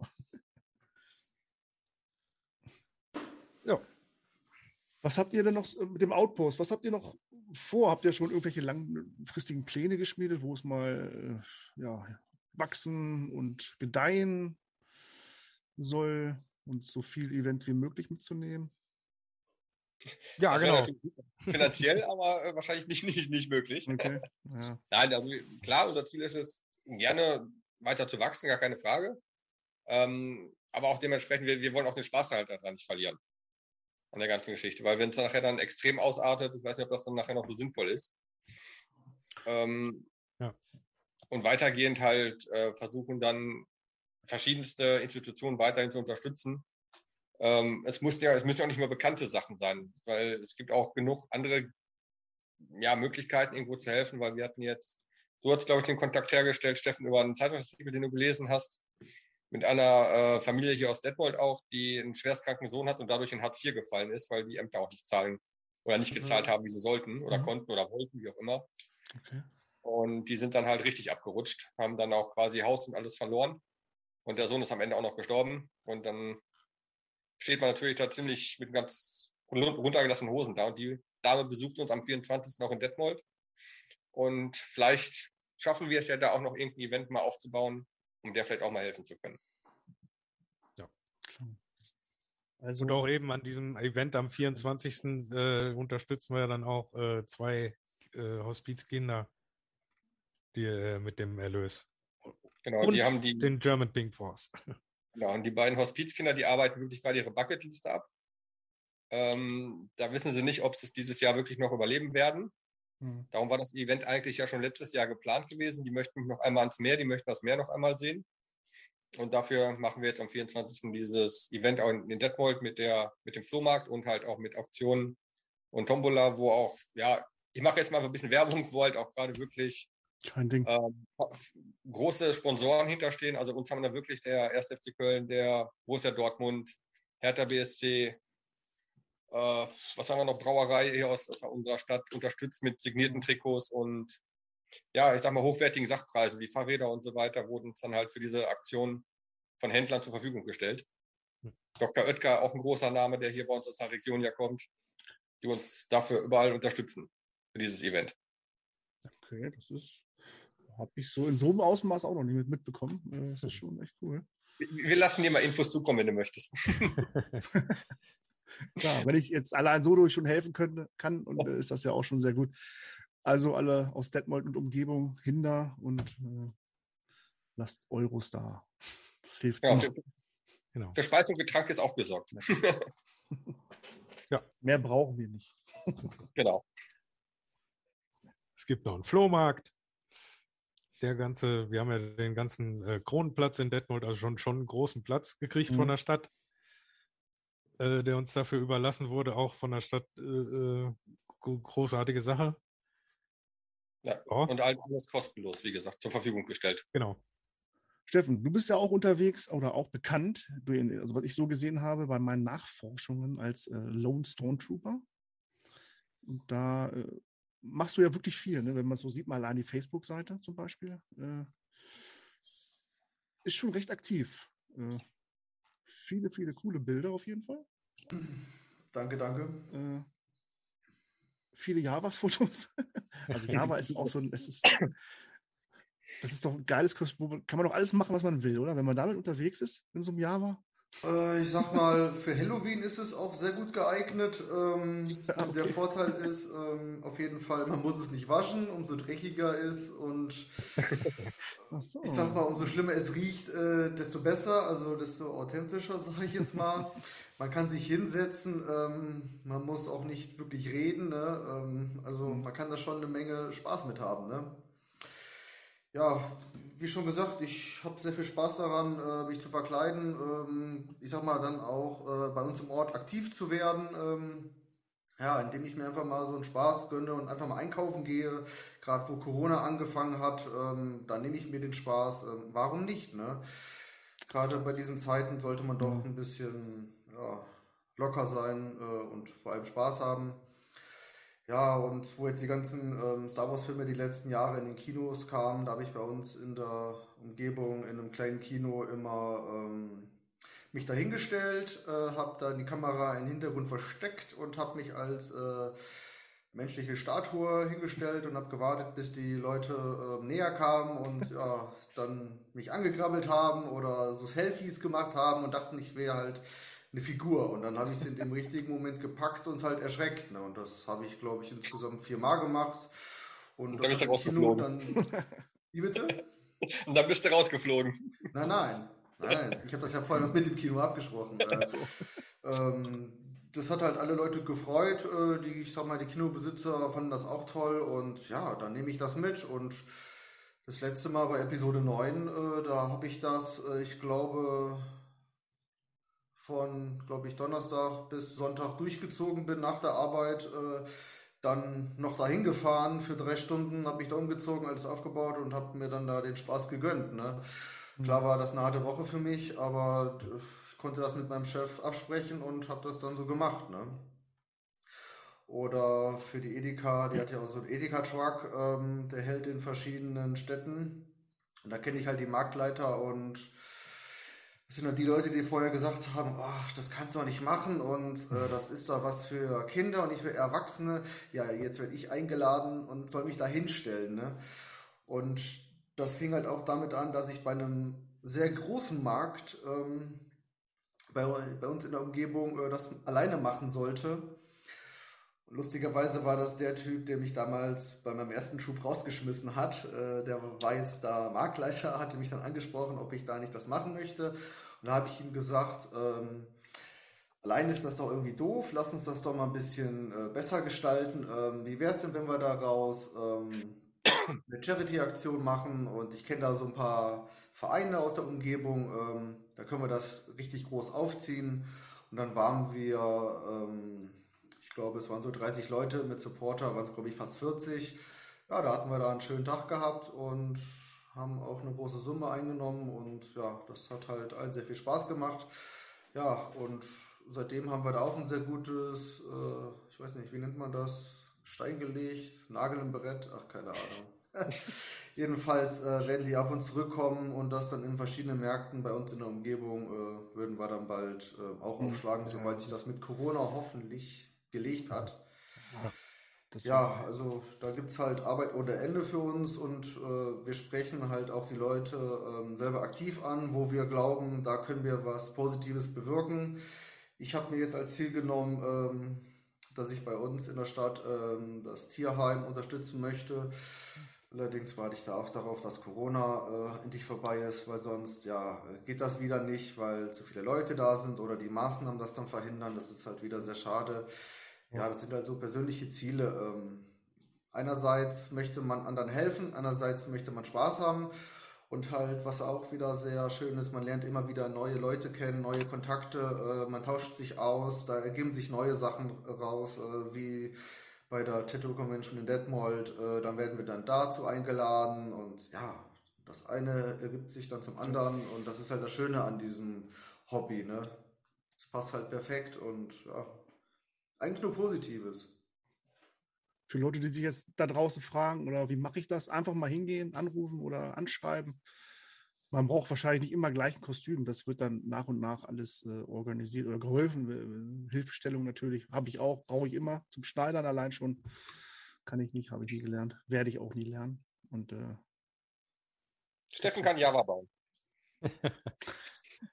Ja. Was habt ihr denn noch mit dem Outpost? Was habt ihr noch vor? Habt ihr schon irgendwelche langfristigen Pläne geschmiedet, wo es mal wachsen und gedeihen soll und so viele Events wie möglich mitzunehmen? Ja, Das wäre genau. natürlich finanziell, aber wahrscheinlich nicht möglich. Okay. Ja. Nein, also klar, unser Ziel ist es, gerne weiter zu wachsen, gar keine Frage. Aber auch dementsprechend, wir wollen auch den Spaß halt daran nicht verlieren. An der ganzen Geschichte. Weil wenn es nachher dann extrem ausartet, ich weiß nicht, ob das dann nachher noch so sinnvoll ist. Ja. Und weitergehend halt versuchen dann verschiedenste Institutionen weiterhin zu unterstützen. Es müssen ja auch nicht nur bekannte Sachen sein, weil es gibt auch genug andere Möglichkeiten, irgendwo zu helfen, weil wir hatten jetzt, du hast, glaube ich, den Kontakt hergestellt, Steffen, über einen Zeitungsartikel, den du gelesen hast, mit einer Familie hier aus Detmold auch, die einen schwerstkranken Sohn hat und dadurch in Hartz IV gefallen ist, weil die Ämter auch nicht zahlen oder nicht gezahlt haben, wie sie sollten oder konnten oder wollten, wie auch immer. Okay. Und die sind dann halt richtig abgerutscht, haben dann auch quasi Haus und alles verloren. Und der Sohn ist am Ende auch noch gestorben. Und dann steht man natürlich da ziemlich mit ganz runtergelassenen Hosen da. Und die Dame besucht uns am 24. noch in Detmold. Und vielleicht schaffen wir es ja da auch noch irgendein Event mal aufzubauen, um der vielleicht auch mal helfen zu können. Ja. Also, Und auch eben an diesem Event am 24. Unterstützen wir dann auch 2 Hospizkinder mit dem Erlös. Genau, Und die haben den German Pink Force. Genau, und die beiden Hospizkinder, die arbeiten wirklich gerade ihre Bucketliste ab. Da wissen sie nicht, ob sie es dieses Jahr wirklich noch überleben werden. Darum war das Event eigentlich ja schon letztes Jahr geplant gewesen. Die möchten noch einmal ans Meer, die möchten das Meer noch einmal sehen. Und dafür machen wir jetzt am 24. dieses Event auch in Detmold mit dem Flohmarkt und halt auch mit Auktionen und Tombola, wo auch, ich mache jetzt mal ein bisschen Werbung, wo halt auch gerade wirklich kein Ding. Große Sponsoren hinterstehen. Also uns haben da wirklich der 1. FC Köln, der Borussia Dortmund, Hertha BSC, was haben wir noch, Brauerei hier aus unserer Stadt unterstützt mit signierten Trikots und ich sag mal hochwertigen Sachpreisen wie Fahrräder und so weiter wurden uns dann halt für diese Aktion von Händlern zur Verfügung gestellt. Dr. Oetker, auch ein großer Name, der hier bei uns aus der Region ja kommt, die uns dafür überall unterstützen für dieses Event. Okay, habe ich so in so einem Ausmaß auch noch nicht mitbekommen. Das ist schon echt cool. Wir lassen dir mal Infos zukommen, wenn du möchtest. Klar, wenn ich jetzt allein so durch schon helfen kann, und ist das ja auch schon sehr gut. Also alle aus Detmold und Umgebung hinter und lasst Euros da. Das hilft immer. Für Speise und Getränk ist auch besorgt. Ja, mehr brauchen wir nicht. Genau. Es gibt noch einen Flohmarkt. Wir haben ja den ganzen Kronenplatz in Detmold, also schon einen großen Platz gekriegt von der Stadt, der uns dafür überlassen wurde, auch von der Stadt. Großartige Sache. Ja, und alles kostenlos, wie gesagt, zur Verfügung gestellt. Genau. Steffen, du bist ja auch unterwegs oder auch bekannt, also was ich so gesehen habe bei meinen Nachforschungen als Lone Stormtrooper. Und da machst du ja wirklich viel, ne? Wenn man so sieht, mal allein die Facebook-Seite zum Beispiel, ist schon recht aktiv. Viele, viele coole Bilder auf jeden Fall. Danke. Viele Java-Fotos. Also Java ist auch so das ist doch ein geiles Kurs, kann man doch alles machen, was man will, oder? Wenn man damit unterwegs ist, in so einem Java, Ich sag mal, für Halloween ist es auch sehr gut geeignet. Ah, Der okay. Vorteil ist auf jeden Fall, man muss es nicht waschen, umso dreckiger ist und Ach ich sag mal, so. umso schlimmer es riecht, desto besser, also desto authentischer, sage ich jetzt mal. Man kann sich hinsetzen, man muss auch nicht wirklich reden, ne? Also Hm. man kann da schon eine Menge Spaß mit haben, ne? Ja, wie schon gesagt, ich habe sehr viel Spaß daran, mich zu verkleiden. Ich sag mal, dann auch bei uns im Ort aktiv zu werden. Ja, indem ich mir einfach mal so einen Spaß gönne und einfach mal einkaufen gehe. Gerade wo Corona angefangen hat, da nehme ich mir den Spaß. Warum nicht, ne? Gerade bei diesen Zeiten sollte man doch Ja. ein bisschen ja, locker sein und vor allem Spaß haben. Ja, und wo jetzt die ganzen Star Wars-Filme die letzten Jahre in den Kinos kamen, da habe ich bei uns in der Umgebung in einem kleinen Kino immer mich dahingestellt, habe dann die Kamera im Hintergrund versteckt und habe mich als menschliche Statue hingestellt und habe gewartet, bis die Leute näher kamen und ja, dann mich angegrabbelt haben oder so Selfies gemacht haben und dachten, ich wäre halt eine Figur. Und dann habe ich sie in dem richtigen Moment gepackt und halt erschreckt. Ne? Und das habe ich, glaube ich, insgesamt 4-mal gemacht. Und Und dann das bist hat du im Kino rausgeflogen. dann. Wie bitte? Und dann bist du rausgeflogen. Nein, nein. Nein, nein. Ich habe das ja vorher mit dem Kino abgesprochen. Ach so. Das hat halt alle Leute gefreut. Ich sag mal, die Kinobesitzer fanden das auch toll. Und ja, dann nehme ich das mit. Und das letzte Mal bei Episode 9, da habe ich das, ich glaube, von, glaube ich, Donnerstag bis Sonntag durchgezogen bin nach der Arbeit. Dann noch dahin gefahren für 3 Stunden, habe mich da umgezogen, alles aufgebaut und habe mir dann da den Spaß gegönnt. Ne? Hm. Klar war das eine harte Woche für mich, aber ich konnte das mit meinem Chef absprechen und habe das dann so gemacht. Ne? Oder für die Edeka, die hat ja auch so einen Edeka-Truck, der hält in verschiedenen Städten. Und da kenne ich halt die Marktleiter und das sind dann die Leute, die vorher gesagt haben, ach, das kannst du doch nicht machen und das ist doch was für Kinder und nicht für Erwachsene. Ja, jetzt werde ich eingeladen und soll mich da hinstellen. Ne? Und das fing halt auch damit an, dass ich bei einem sehr großen Markt bei uns in der Umgebung das alleine machen sollte. Lustigerweise war das der Typ, der mich damals bei meinem ersten Schub rausgeschmissen hat. Der war jetzt da Marktleiter, hatte mich dann angesprochen, ob ich da nicht das machen möchte. Und da habe ich ihm gesagt, allein ist das doch irgendwie doof, lass uns das doch mal ein bisschen besser gestalten. Wie wäre es denn, wenn wir daraus eine Charity-Aktion machen? Und ich kenne da so ein paar Vereine aus der Umgebung, da können wir das richtig groß aufziehen. Und dann waren wir, ich glaube, es waren so 30 Leute, mit Supporter waren es, glaube ich, fast 40. Ja, da hatten wir da einen schönen Tag gehabt und haben auch eine große Summe eingenommen und ja, das hat halt allen sehr viel Spaß gemacht. Ja, und seitdem haben wir da auch ein sehr gutes, ich weiß nicht, wie nennt man das? Stein gelegt, Nagel im Brett, ach, keine Ahnung. Jedenfalls werden die auf uns zurückkommen und das dann in verschiedenen Märkten bei uns in der Umgebung würden wir dann bald auch Hm. aufschlagen, Ja, sobald das sich das ist. mit Corona hoffentlich gelegt hat. Ja, das wird. Ja, also da gibt es halt Arbeit ohne Ende für uns und wir sprechen halt auch die Leute selber aktiv an, wo wir glauben, da können wir was Positives bewirken. Ich habe mir jetzt als Ziel genommen, dass ich bei uns in der Stadt das Tierheim unterstützen möchte. Allerdings warte ich da auch darauf, dass Corona endlich vorbei ist, weil sonst ja geht das wieder nicht, weil zu viele Leute da sind oder die Maßnahmen das dann verhindern. Das ist halt wieder sehr schade. Ja. Ja, das sind halt so persönliche Ziele. Einerseits möchte man anderen helfen, andererseits möchte man Spaß haben und halt, was auch wieder sehr schön ist, man lernt immer wieder neue Leute kennen, neue Kontakte, man tauscht sich aus, da ergeben sich neue Sachen raus, wie bei der Tattoo Convention in Detmold, dann werden wir dann dazu eingeladen und ja, das eine ergibt sich dann zum Ja. anderen und das ist halt das Schöne an diesem Hobby, ne? Es passt halt perfekt und ja, eigentlich nur Positives. Für Leute, die sich jetzt da draußen fragen, oder wie mache ich das? Einfach mal hingehen, anrufen oder anschreiben. Man braucht wahrscheinlich nicht immer gleich ein Kostüm. Das wird dann nach und nach alles organisiert oder geholfen. Hilfestellung natürlich habe ich auch, brauche ich immer. Zum Schneidern allein schon kann ich nicht, habe ich nie gelernt. Werde ich auch nie lernen. Und Steffen kann Java bauen.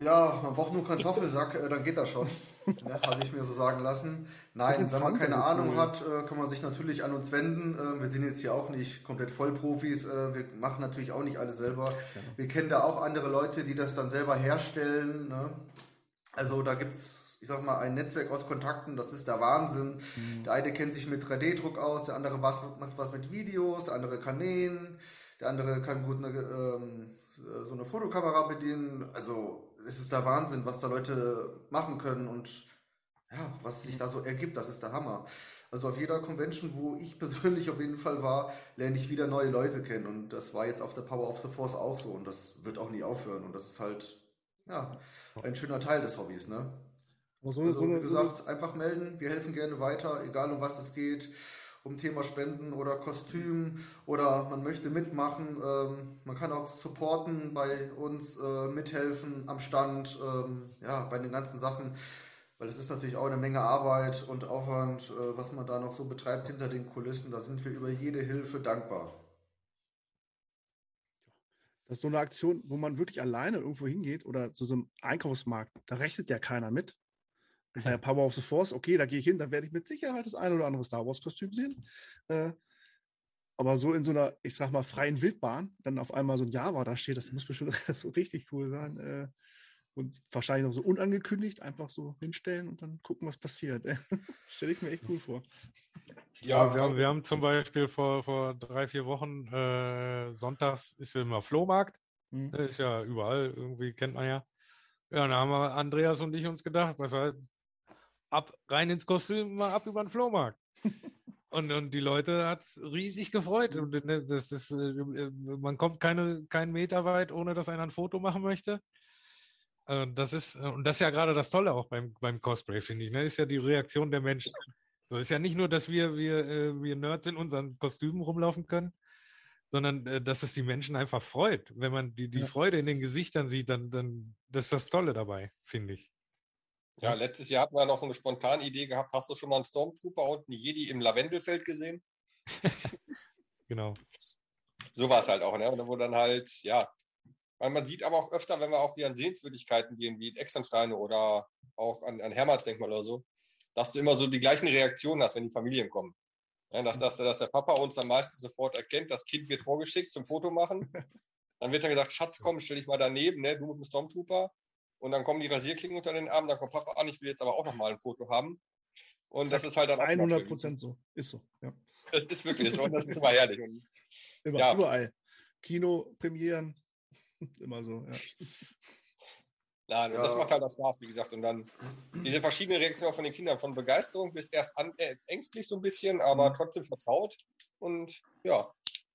Ja, man braucht nur einen Kartoffelsack, dann geht das schon. Ne, habe ich mir so sagen lassen. Nein, wenn man keine Ahnung hat, kann man sich natürlich an uns wenden. Wir sind jetzt hier auch nicht komplett Vollprofis. Wir machen natürlich auch nicht alles selber. Wir kennen da auch andere Leute, die das dann selber herstellen. Ne? Also da gibt es, ich sag mal, ein Netzwerk aus Kontakten, das ist der Wahnsinn. Der eine kennt sich mit 3D-Druck aus, der andere macht was mit Videos, der andere kann nähen, der andere kann gut so eine Fotokamera bedienen. Also es ist der Wahnsinn, was da Leute machen können und ja, was sich da so ergibt, das ist der Hammer. Also auf jeder Convention, wo ich persönlich auf jeden Fall war, lerne ich wieder neue Leute kennen und das war jetzt auf der Power of the Force auch so und das wird auch nie aufhören und das ist halt, ja, ein schöner Teil des Hobbys, ne? Also wie gesagt, einfach melden, wir helfen gerne weiter, egal um was es geht, um Thema Spenden oder Kostüm oder man möchte mitmachen, man kann auch supporten bei uns, mithelfen am Stand, ja, bei den ganzen Sachen, weil es ist natürlich auch eine Menge Arbeit und Aufwand, was man da noch so betreibt hinter den Kulissen, da sind wir über jede Hilfe dankbar. Das ist so eine Aktion, wo man wirklich alleine irgendwo hingeht oder zu so einem Einkaufsmarkt. Da rechnet ja keiner mit. Und bei Power of the Force, okay, da gehe ich hin, da werde ich mit Sicherheit das ein oder andere Star Wars-Kostüm sehen. Aber so in so einer, ich sag mal, freien Wildbahn, dann auf einmal so ein Java da steht, das muss bestimmt so richtig cool sein. Und wahrscheinlich noch so unangekündigt, einfach so hinstellen und dann gucken, was passiert. Stelle ich mir echt cool vor. Ja, wir haben zum Beispiel vor 3-4 Wochen, sonntags ist ja immer Flohmarkt. Der ist ja überall, irgendwie kennt man ja. Ja, dann haben wir Andreas und ich uns gedacht, was war rein ins Kostüm, mal ab über den Flohmarkt. Und die Leute hat es riesig gefreut. Und das ist, man kommt keinen Meter weit, ohne dass einer ein Foto machen möchte. Und das ist ja gerade das Tolle auch beim Cosplay, finde ich. Ne? Ist ja die Reaktion der Menschen. So ist ja nicht nur, dass wir Nerds in unseren Kostümen rumlaufen können, sondern dass es die Menschen einfach freut. Wenn man die Freude in den Gesichtern sieht, dann das ist das Tolle dabei, finde ich. Ja, letztes Jahr hatten wir noch so eine spontane Idee gehabt. Hast du schon mal einen Stormtrooper und einen Jedi im Lavendelfeld gesehen? Genau. So war es halt auch, ne? Und wo dann halt, ja, weil man sieht aber auch öfter, wenn wir auch wieder an Sehenswürdigkeiten gehen, wie Externsteine oder auch an Hermannsdenkmal oder so, dass du immer so die gleichen Reaktionen hast, wenn die Familien kommen. Ja, dass der Papa uns dann meistens sofort erkennt, das Kind wird vorgeschickt zum Foto machen. Dann wird dann gesagt, Schatz, komm, stell dich mal daneben, ne, du mit dem Stormtrooper. Und dann kommen die Rasierklingen unter den Arm, dann kommt Papa an, ich will jetzt aber auch nochmal ein Foto haben. Und das ist halt dann auch 100% so. Ist so, ja. Das ist wirklich so und das ist immer herrlich. Und, überall. Kino, Premieren, immer so, ja. Nein, und das macht halt das Spaß, wie gesagt. Und dann diese verschiedenen Reaktionen von den Kindern, von Begeisterung bis erst ängstlich so ein bisschen, aber trotzdem vertraut. Und ja.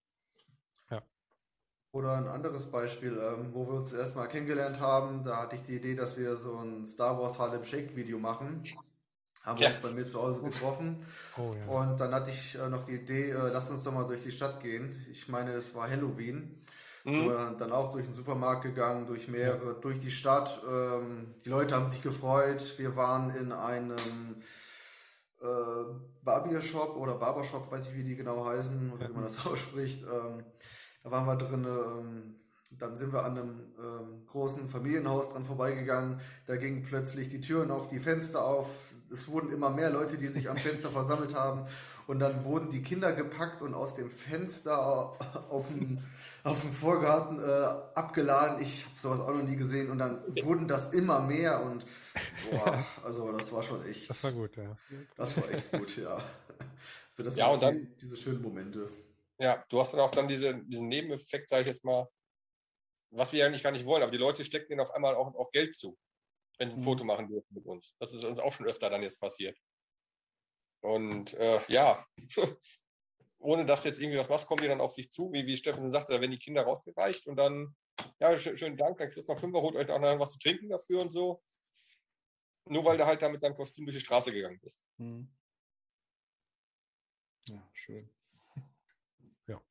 Oder ein anderes Beispiel, wo wir uns erstmal kennengelernt haben, da hatte ich die Idee, dass wir so ein Star Wars Harlem Shake Video machen. Haben wir uns bei mir zu Hause getroffen. Oh, ja. Und dann hatte ich noch die Idee, lass uns doch mal durch die Stadt gehen. Ich meine, das war Halloween. So, dann auch durch den Supermarkt gegangen, durch mehrere, durch die Stadt. Die Leute haben sich gefreut. Wir waren in einem Barbershop oder Barbershop, weiß ich, wie die genau heißen oder wie man das ausspricht. Da waren wir drin. Dann sind wir an einem großen Familienhaus dran vorbeigegangen. Da gingen plötzlich die Türen auf, die Fenster auf. Es wurden immer mehr Leute, die sich am Fenster versammelt haben. Und dann wurden die Kinder gepackt und aus dem Fenster auf den Vorgarten abgeladen. Ich habe sowas auch noch nie gesehen. Und dann wurden das immer mehr. Und boah, also das war schon echt. Das war gut, ja. Das war echt gut, ja. Also das Ja, waren und dann, diese schönen Momente. ja, du hast dann auch dann diesen Nebeneffekt, sage ich jetzt mal, was wir eigentlich gar nicht wollen, aber die Leute stecken denen auf einmal auch Geld zu, wenn sie ein Foto machen dürfen mit uns. Das ist uns auch schon öfter dann jetzt passiert. Und ja, ohne dass jetzt irgendwie was machst, kommen die dann auf dich zu, wie Steffen sagte, da werden die Kinder rausgereicht und dann, ja, schönen Dank, dann kriegst du mal 5, holt euch auch noch was zu trinken dafür und so. Nur weil du halt da mit deinem Kostüm durch die Straße gegangen bist. Ja, schön. Ja.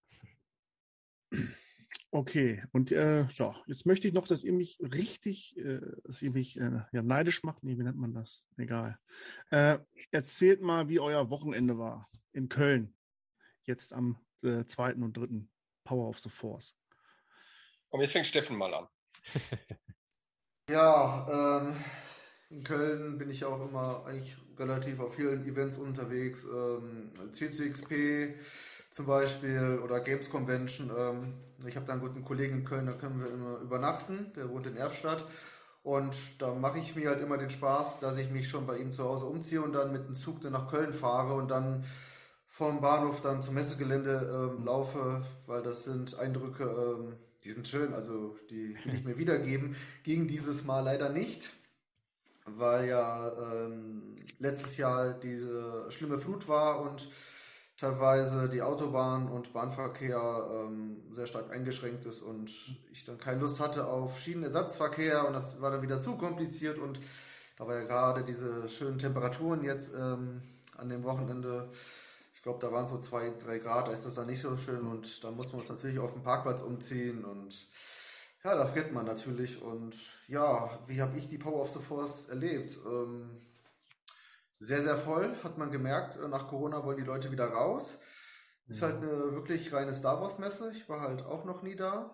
Okay, und ja, jetzt möchte ich noch, dass ihr mich richtig, neidisch macht. Nee, wie nennt man das? Egal. Erzählt mal, wie euer Wochenende war in Köln. Jetzt am 2. und 3. Power of the Force. Komm, jetzt fängt Steffen mal an. Ja, in Köln bin ich auch immer eigentlich relativ auf vielen Events unterwegs. CCXP zum Beispiel oder Games Convention. Ich habe da einen guten Kollegen in Köln, da können wir immer übernachten. Der wohnt in Erftstadt. Und da mache ich mir halt immer den Spaß, dass ich mich schon bei ihm zu Hause umziehe und dann mit dem Zug dann nach Köln fahre und dann vom Bahnhof dann zum Messegelände laufe, weil das sind Eindrücke, die sind schön, also die will ich mir wiedergeben. Ging dieses Mal leider nicht, weil ja letztes Jahr diese schlimme Flut war und teilweise die Autobahn und Bahnverkehr sehr stark eingeschränkt ist und ich dann keine Lust hatte auf Schienenersatzverkehr und das war dann wieder zu kompliziert und da war ja gerade diese schönen Temperaturen jetzt an dem Wochenende. Ich glaube, da waren so 2, 3 Grad, da ist das dann nicht so schön und da mussten wir uns natürlich auf den Parkplatz umziehen und ja, da friert man natürlich und ja, wie habe ich die Power of the Force erlebt? Sehr, sehr voll, hat man gemerkt. Nach Corona wollen die Leute wieder raus. Ist halt eine wirklich reine Star Wars Messe. Ich war halt auch noch nie da.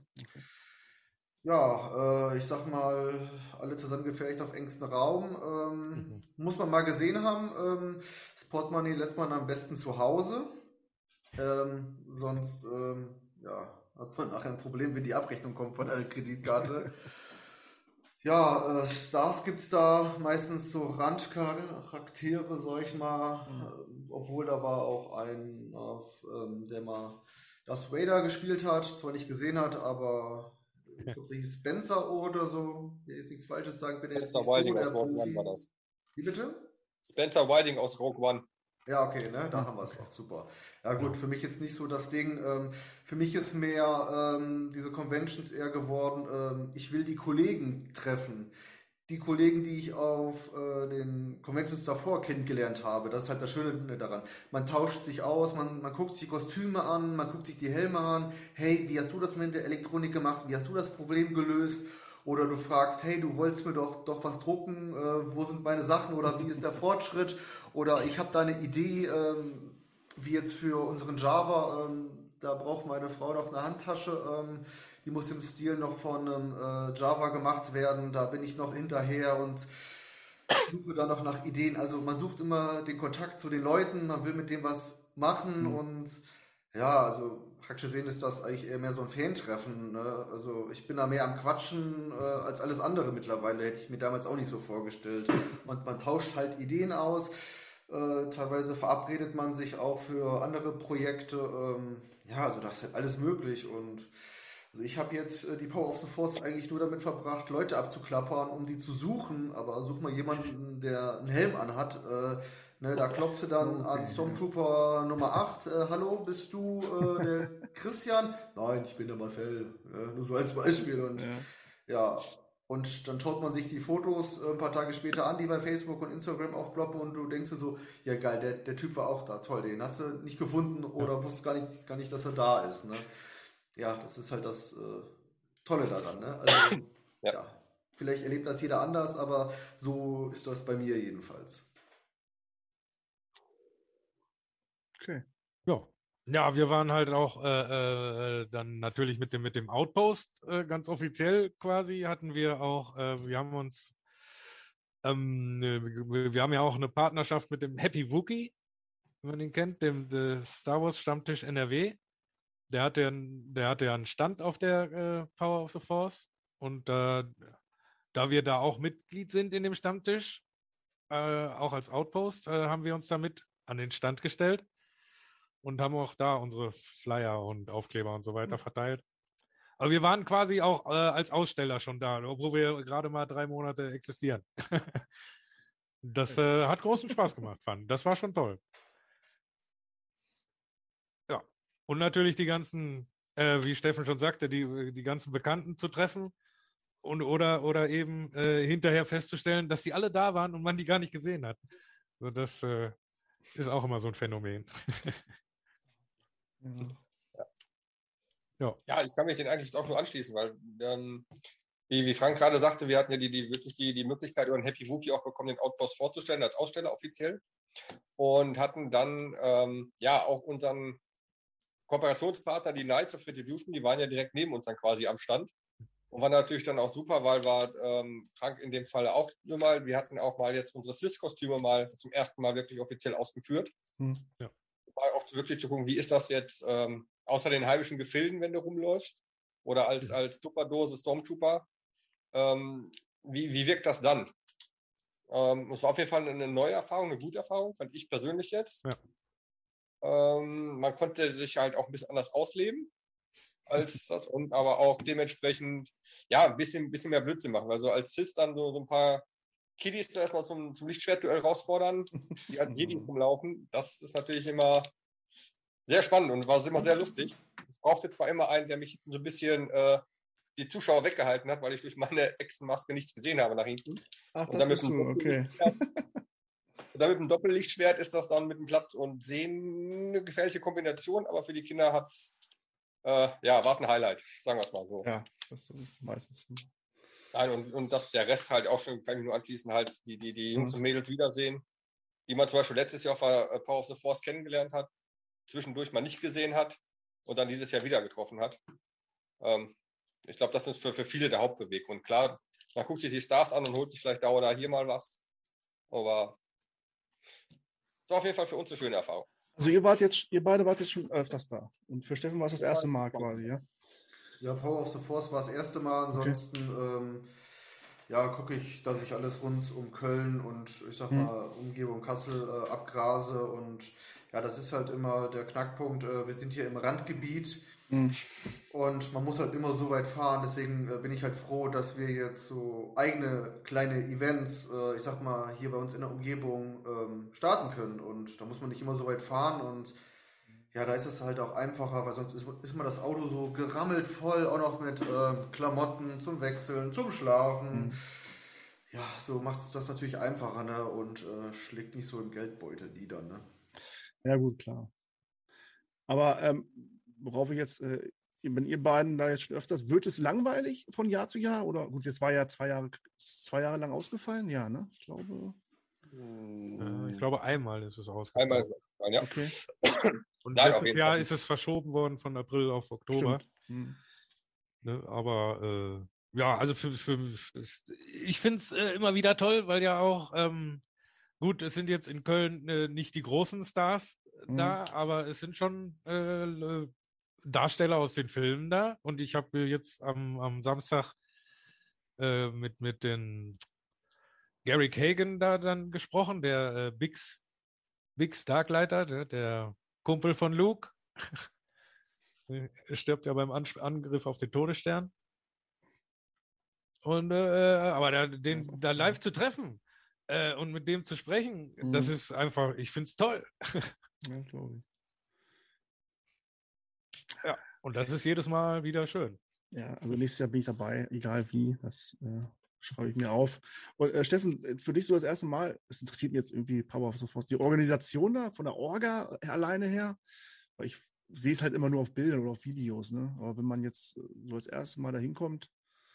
Ja, ich sag mal, alle zusammengefärbt auf engstem Raum. Muss man mal gesehen haben. Das Portemonnaie lässt man am besten zu Hause. Sonst ja, hat man nachher ein Problem, wenn die Abrechnung kommt von der Kreditkarte. Ja, Stars gibt es da meistens so Randcharaktere, sag ich mal. Obwohl da war auch ein, der mal Darth Vader gespielt hat, zwar nicht gesehen hat, aber ich glaube, der hieß Spencer oder so. Ich will jetzt nichts Falsches sagen, bin jetzt Spencer nicht so Wilding der aus Rogue One Profi. war das. Wie bitte? Spencer Wilding aus Rogue One. Ja, okay, ne, da haben wir es auch, super. Ja gut, für mich jetzt nicht so das Ding. Für mich ist mehr diese Conventions eher geworden, ich will die Kollegen treffen. Die Kollegen, die ich auf den Conventions davor kennengelernt habe. Das ist halt das Schöne daran. Man tauscht sich aus, man guckt sich die Kostüme an, man guckt sich die Helme an. Hey, wie hast du das mit der Elektronik gemacht? Wie hast du das Problem gelöst? Oder du fragst, hey, du wolltest mir doch was drucken, wo sind meine Sachen oder wie ist der Fortschritt? Oder ich habe da eine Idee, wie jetzt für unseren Java, da braucht meine Frau noch eine Handtasche, die muss im Stil noch von einem Java gemacht werden, da bin ich noch hinterher und suche da noch nach Ideen. Also man sucht immer den Kontakt zu den Leuten, man will mit dem was machen und ja, also praktisch gesehen ist das eigentlich eher mehr so ein Fan-Treffen. Ne? Also ich bin da mehr am Quatschen als alles andere mittlerweile, hätte ich mir damals auch nicht so vorgestellt. Und man tauscht halt Ideen aus. Teilweise verabredet man sich auch für andere Projekte. Ja, also das ist halt alles möglich. Und also ich habe jetzt die Power of the Force eigentlich nur damit verbracht, Leute abzuklappern, um die zu suchen. Aber such mal jemanden, der einen Helm anhat. Ne, da klopfst du dann an Stormtrooper Nummer 8. Hallo, bist du der Christian? Nein, ich bin der Marcel. Nur so als Beispiel. Und ja, und dann schaut man sich die Fotos ein paar Tage später an, die bei Facebook und Instagram aufploppen und du denkst dir so, ja geil, der Typ war auch da, toll, den hast du nicht gefunden oder wusstest gar nicht, dass er da ist. Ne? Ja, das ist halt das Tolle daran. Ne? Also, ja, vielleicht erlebt das jeder anders, aber so ist das bei mir jedenfalls. Okay. Ja. Ja, wir waren halt auch dann natürlich mit dem Outpost ganz offiziell quasi hatten wir auch, wir haben uns, wir haben ja auch eine Partnerschaft mit dem Happy Wookie, wenn man den kennt, dem Star Wars Stammtisch NRW. Der hatte ja einen Stand auf der Power of the Force und da wir da auch Mitglied sind in dem Stammtisch, auch als Outpost, haben wir uns damit an den Stand gestellt. Und haben auch da unsere Flyer und Aufkleber und so weiter verteilt. Aber wir waren quasi auch als Aussteller schon da, obwohl wir gerade mal 3 Monate existieren. Das hat großen Spaß gemacht, fand. Das war schon toll. Ja. Und natürlich die ganzen, wie Steffen schon sagte, die ganzen Bekannten zu treffen und oder eben hinterher festzustellen, dass die alle da waren und man die gar nicht gesehen hat. Also das ist auch immer so ein Phänomen. Ja, ich kann mich den eigentlich auch nur anschließen, weil wie Frank gerade sagte, wir hatten ja wirklich die Möglichkeit, über den Happy Wookie auch bekommen, den Outpost vorzustellen als Aussteller offiziell und hatten dann auch unseren Kooperationspartner, die Knights of Retribution, die waren ja direkt neben uns dann quasi am Stand Und war natürlich dann auch super, weil Frank in dem Fall auch mal, wir hatten auch mal jetzt unsere Sis-Kostüme mal zum ersten Mal wirklich offiziell ausgeführt. Ja. War auch wirklich zu gucken, wie ist das jetzt, außer den heimischen Gefilden, wenn du rumläufst, oder als Tupperdose Stormtrooper, wie wirkt das dann? Es war auf jeden Fall eine neue Erfahrung, eine gute Erfahrung, fand ich persönlich jetzt. Ja. Man konnte sich halt auch ein bisschen anders ausleben als das und aber auch dementsprechend, ja, ein bisschen mehr Blödsinn machen. Also als Cis dann so ein paar Kiddies da erstmal zum Lichtschwertduell herausfordern, die als Jedis rumlaufen, das ist natürlich immer sehr spannend und war immer sehr lustig. Es brauchte zwar immer einen, der mich so ein bisschen die Zuschauer weggehalten hat, weil ich durch meine Echsenmaske nichts gesehen habe nach hinten. Ach, Und das bist du, okay. Und dann mit dem Doppellichtschwert ist das dann mit dem Platz und Sehen eine gefährliche Kombination, aber für die Kinder war es ein Highlight, sagen wir es mal so. Ja, das ist meistens. Nein, und dass der Rest halt auch schon, kann ich nur anschließen, halt die Jungs und Mädels wiedersehen, die man zum Beispiel letztes Jahr auf der Power of the Force kennengelernt hat, zwischendurch mal nicht gesehen hat und dann dieses Jahr wieder getroffen hat. Ich glaube, das ist für viele der Hauptbeweggrund. Klar, man guckt sich die Stars an und holt sich vielleicht da oder hier mal was. Aber es war auf jeden Fall für uns eine schöne Erfahrung. Also ihr beide wart jetzt schon öfters da. Und für Steffen war es das erste Mal quasi, ja? Ja, Power of the Force war das erste Mal. Ansonsten gucke ich, dass ich alles rund um Köln und ich sag mal Umgebung Kassel abgrase. Und ja, das ist halt immer der Knackpunkt. Wir sind hier im Randgebiet. Und man muss halt immer so weit fahren, deswegen bin ich halt froh, dass wir jetzt so eigene kleine Events, ich sag mal, hier bei uns in der Umgebung starten können. Und da muss man nicht immer so weit fahren und ja, da ist es halt auch einfacher, weil sonst ist man das Auto so gerammelt voll, auch noch mit Klamotten zum Wechseln, zum Schlafen. Ja, so macht es das natürlich einfacher, ne? Und schlägt nicht so im Geldbeutel nieder, ne? Ja, gut, klar. Aber worauf ich jetzt, wenn ihr beiden da jetzt schon öfters, wird es langweilig von Jahr zu Jahr? Oder gut, jetzt war ja 2 Jahre lang ausgefallen, ja, ne? Ich glaube, einmal ist es ausgefallen. Einmal ist es ausgefallen, ja. Okay. Und letztes Jahr ist es verschoben worden von April auf Oktober. Ne, aber also ich finde es immer wieder toll, weil ja auch, gut, es sind jetzt in Köln nicht die großen Stars da, aber es sind schon Darsteller aus den Filmen da. Und ich habe jetzt am Samstag mit den Gary Kagan da dann gesprochen, der Biggs Darklighter, der Kumpel von Luke. Er stirbt ja beim Angriff auf den Todesstern. Und aber den da live zu treffen und mit dem zu sprechen, das ist einfach, ich finde es toll. Ja, glaube ich. Ja, und das ist jedes Mal wieder schön. Ja, also nächstes Jahr bin ich dabei, egal wie, das schreibe ich mir auf. Und Steffen, für dich so das erste Mal, es interessiert mich jetzt irgendwie Power of the Force, die Organisation da, von der Orga alleine her, weil ich sehe es halt immer nur auf Bildern oder auf Videos, ne? Aber wenn man jetzt so das erste Mal da hinkommt,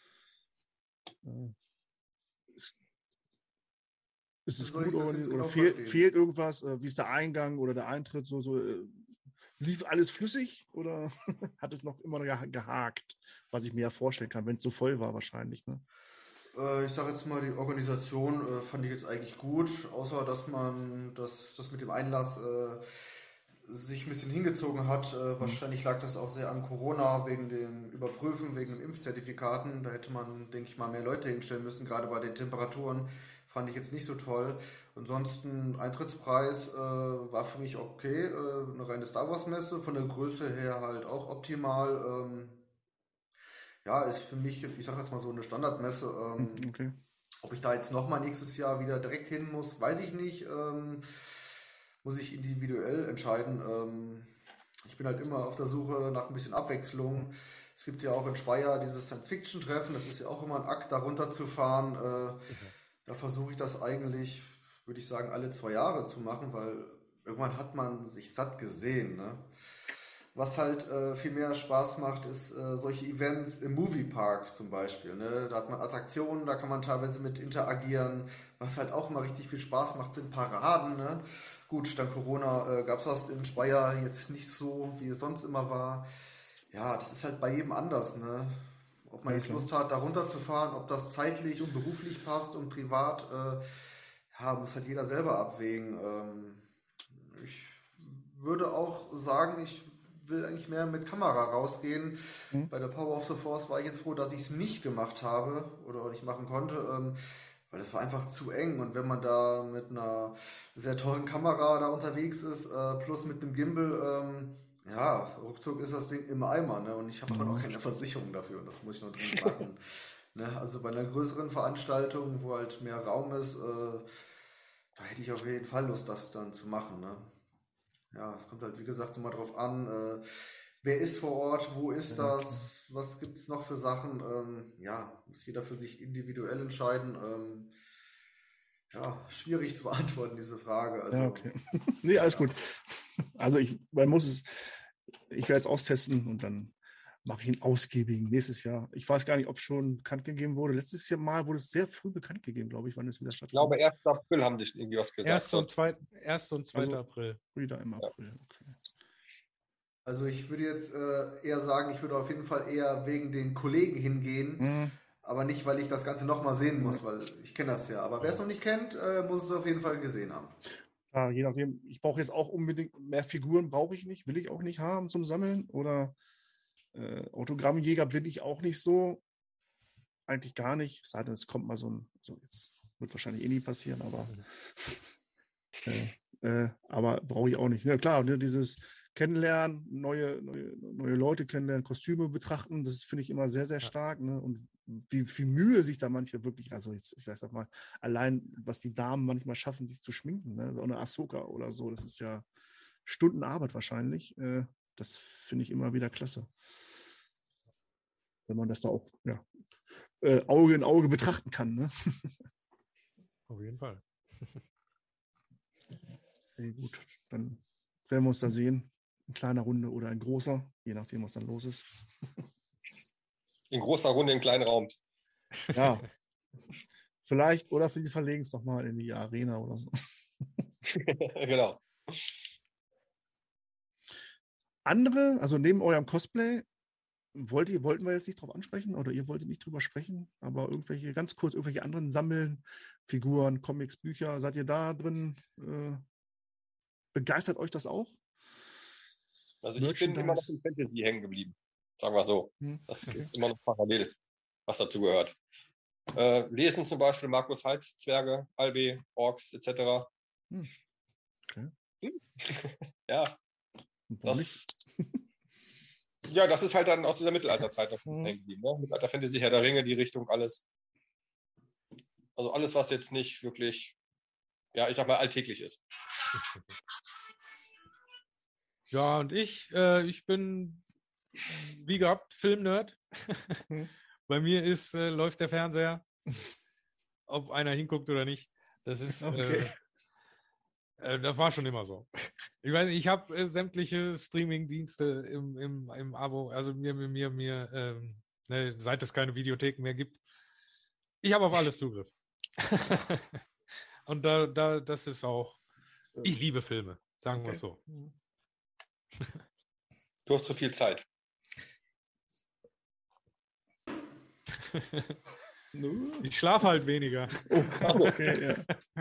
ist es gut organisiert oder fehlt irgendwas? Wie ist der Eingang oder der Eintritt? Lief alles flüssig oder hat es noch immer gehakt, was ich mir ja vorstellen kann, wenn es so voll war wahrscheinlich, ne? Ich sage jetzt mal, die Organisation fand ich jetzt eigentlich gut, außer dass man das mit dem Einlass sich ein bisschen hingezogen hat. Wahrscheinlich lag das auch sehr an Corona, wegen dem Überprüfen, wegen den Impfzertifikaten. Da hätte man, denke ich mal, mehr Leute hinstellen müssen, gerade bei den Temperaturen. Fand ich jetzt nicht so toll. Ansonsten Eintrittspreis war für mich okay. Eine reine Star Wars Messe, von der Größe her halt auch optimal. Ja, ist für mich, ich sage jetzt mal so eine Standardmesse. Okay. Ob ich da jetzt nochmal nächstes Jahr wieder direkt hin muss, weiß ich nicht. Muss ich individuell entscheiden. Ich bin halt immer auf der Suche nach ein bisschen Abwechslung. Es gibt ja auch in Speyer dieses Science-Fiction-Treffen. Das ist ja auch immer ein Akt, da runterzufahren. Da versuche ich das eigentlich, würde ich sagen, alle 2 Jahre zu machen, weil irgendwann hat man sich satt gesehen, ne? Was halt viel mehr Spaß macht, ist solche Events im Moviepark zum Beispiel. Ne? Da hat man Attraktionen, da kann man teilweise mit interagieren. Was halt auch immer richtig viel Spaß macht, sind Paraden. Ne? Gut, dank Corona gab es das in Speyer jetzt nicht so, wie es sonst immer war. Ja, das ist halt bei jedem anders. Ne? ob man jetzt Lust hat, da runterzufahren, ob das zeitlich und beruflich passt und privat, muss halt jeder selber abwägen. Ich würde auch sagen, ich will eigentlich mehr mit Kamera rausgehen. Bei der Power of the Force war ich jetzt froh, dass ich es nicht gemacht habe oder nicht machen konnte, weil es war einfach zu eng. Und wenn man da mit einer sehr tollen Kamera da unterwegs ist, plus mit einem Gimbal, ruckzuck ist das Ding im Eimer. Ne? Und ich habe auch noch keine Versicherung dafür und das muss ich noch dringend machen. Ne? Also bei einer größeren Veranstaltung, wo halt mehr Raum ist, da hätte ich auf jeden Fall Lust, das dann zu machen. Ne? Ja, es kommt halt, wie gesagt, immer drauf an, wer ist vor Ort, wo ist das, was gibt es noch für Sachen, muss jeder für sich individuell entscheiden. Schwierig zu beantworten, diese Frage. Also, ja, okay. Nee, alles gut. Also ich werde es austesten und dann mache ich einen ausgiebigen nächstes Jahr. Ich weiß gar nicht, ob schon bekannt gegeben wurde. Letztes Jahr mal wurde es sehr früh bekannt gegeben, glaube ich, wann es wieder stattfindet. Ich glaube, 1. April haben die irgendwie was gesagt. 1. und 2. April. Wieder im April, okay. Also ich würde jetzt eher sagen, ich würde auf jeden Fall eher wegen den Kollegen hingehen, aber nicht, weil ich das Ganze nochmal sehen muss, weil ich kenne das ja. Aber wer es noch nicht kennt, muss es auf jeden Fall gesehen haben. Ja, je nachdem. Ich brauche jetzt auch unbedingt mehr Figuren, brauche ich nicht, will ich auch nicht haben zum Sammeln. Oder Autogrammjäger bin ich auch nicht so. Eigentlich gar nicht. Es sei denn, es kommt mal jetzt wird wahrscheinlich nie passieren, aber brauche ich auch nicht. Ja, klar, ne, dieses Kennenlernen, neue Leute kennenlernen, Kostüme betrachten, das finde ich immer sehr, sehr stark. Ne? Und wie viel Mühe sich da manche wirklich, also jetzt, ich sag mal, allein, was die Damen manchmal schaffen, sich zu schminken, ne? So eine Ahsoka oder so, das ist ja Stunden Arbeit wahrscheinlich. Das finde ich immer wieder klasse. Wenn man das da auch Auge in Auge betrachten kann. Ne? Auf jeden Fall. Okay, gut, dann werden wir uns da sehen. In kleiner Runde oder in großer, je nachdem, was dann los ist. In großer Runde, in kleinen Raum. Ja, vielleicht, oder sie verlegen es nochmal in die Arena oder so. Genau. Andere, also neben eurem Cosplay, wollten wir jetzt nicht drauf ansprechen oder ihr wolltet nicht drüber sprechen, aber ganz kurz, irgendwelche anderen Sammeln, Figuren, Comics, Bücher, seid ihr da drin? Begeistert euch das auch? Also ich bin immer noch in Fantasy hängen geblieben, sagen wir so. Das ist immer noch parallel, was dazu gehört. Lesen zum Beispiel Markus Heitz, Zwerge, Albe, Orks etc. Okay. Ja. Das ist halt dann aus dieser Mittelalterzeit noch hängen geblieben. Ne? Mittelalter Fantasy, Herr der Ringe, die Richtung, alles. Also alles, was jetzt nicht wirklich, ich sag mal, alltäglich ist. Ja, und ich bin, wie gehabt, Filmnerd. Bei mir läuft der Fernseher, ob einer hinguckt oder nicht. Das ist, das war schon immer so. Ich weiß nicht, ich habe sämtliche Streaming-Dienste im Abo, also seit es keine Videotheken mehr gibt. Ich habe auf alles Zugriff. Und das ist auch, ich liebe Filme, sagen wir es so. Du hast zu viel Zeit. Ich schlafe halt weniger. Oh, okay,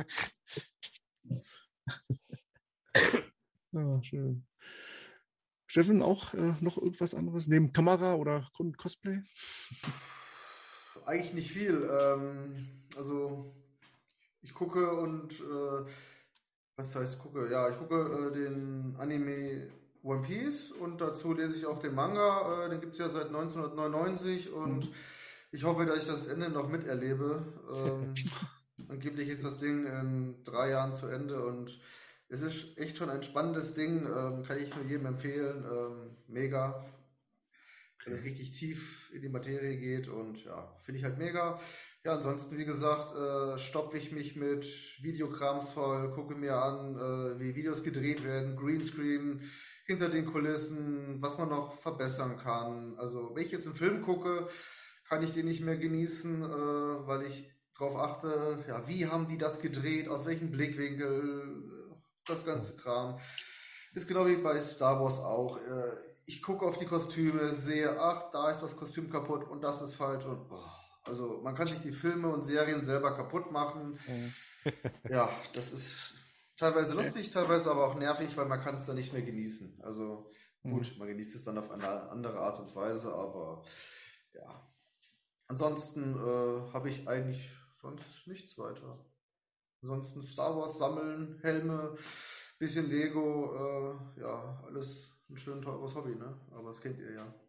ja. Schön. Steffen, auch noch irgendwas anderes? Neben Kamera oder Cosplay? Eigentlich nicht viel. Also ich gucke und was heißt gucke? Ja, ich gucke den Anime One Piece und dazu lese ich auch den Manga. Den gibt es ja seit 1999 und ich hoffe, dass ich das Ende noch miterlebe. Angeblich ist das Ding in 3 Jahren zu Ende und es ist echt schon ein spannendes Ding. Kann ich nur jedem empfehlen. Mega. Wenn es richtig tief in die Materie geht und finde ich halt mega. Ja, ansonsten, wie gesagt, stopfe ich mich mit Videokrams voll, gucke mir an, wie Videos gedreht werden, Greenscreen, hinter den Kulissen, was man noch verbessern kann. Also, wenn ich jetzt einen Film gucke, kann ich den nicht mehr genießen, weil ich darauf achte, wie haben die das gedreht, aus welchem Blickwinkel, das ganze Kram. Ist genau wie bei Star Wars auch. ich gucke auf die Kostüme, sehe, ach, da ist das Kostüm kaputt und das ist falsch. Und, also man kann sich die Filme und Serien selber kaputt machen. Ja, das ist teilweise lustig, teilweise aber auch nervig, weil man kann es dann nicht mehr genießen. Also gut, man genießt es dann auf eine andere Art und Weise, aber ja. Ansonsten habe ich eigentlich sonst nichts weiter. Ansonsten Star Wars sammeln, Helme, bisschen Lego, ja, alles ein schön teures Hobby, ne? Aber das kennt ihr ja.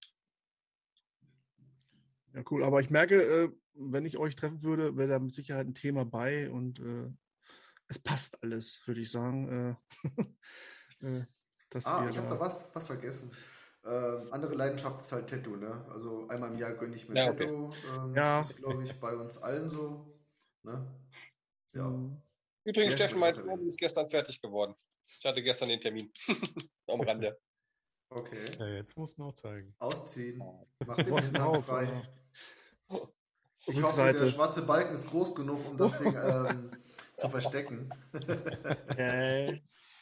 Ja, cool. Aber ich merke, wenn ich euch treffen würde, wäre da mit Sicherheit ein Thema bei und es passt alles, würde ich sagen. Ich habe da was vergessen. Andere Leidenschaft ist halt Tattoo, ne? Also einmal im Jahr gönne ich mir Tattoo. Das ist, glaube ich, bei uns allen so. Ne? Ja. Übrigens, Steffen, mein Sohn ist gestern fertig geworden. Ich hatte gestern den Termin. Am Rande. Okay. Ja, jetzt musst du noch zeigen. Ausziehen. Mach den Hintern frei. Ja. Ich hoffe, der schwarze Balken ist groß genug, um das Ding zu verstecken. Okay.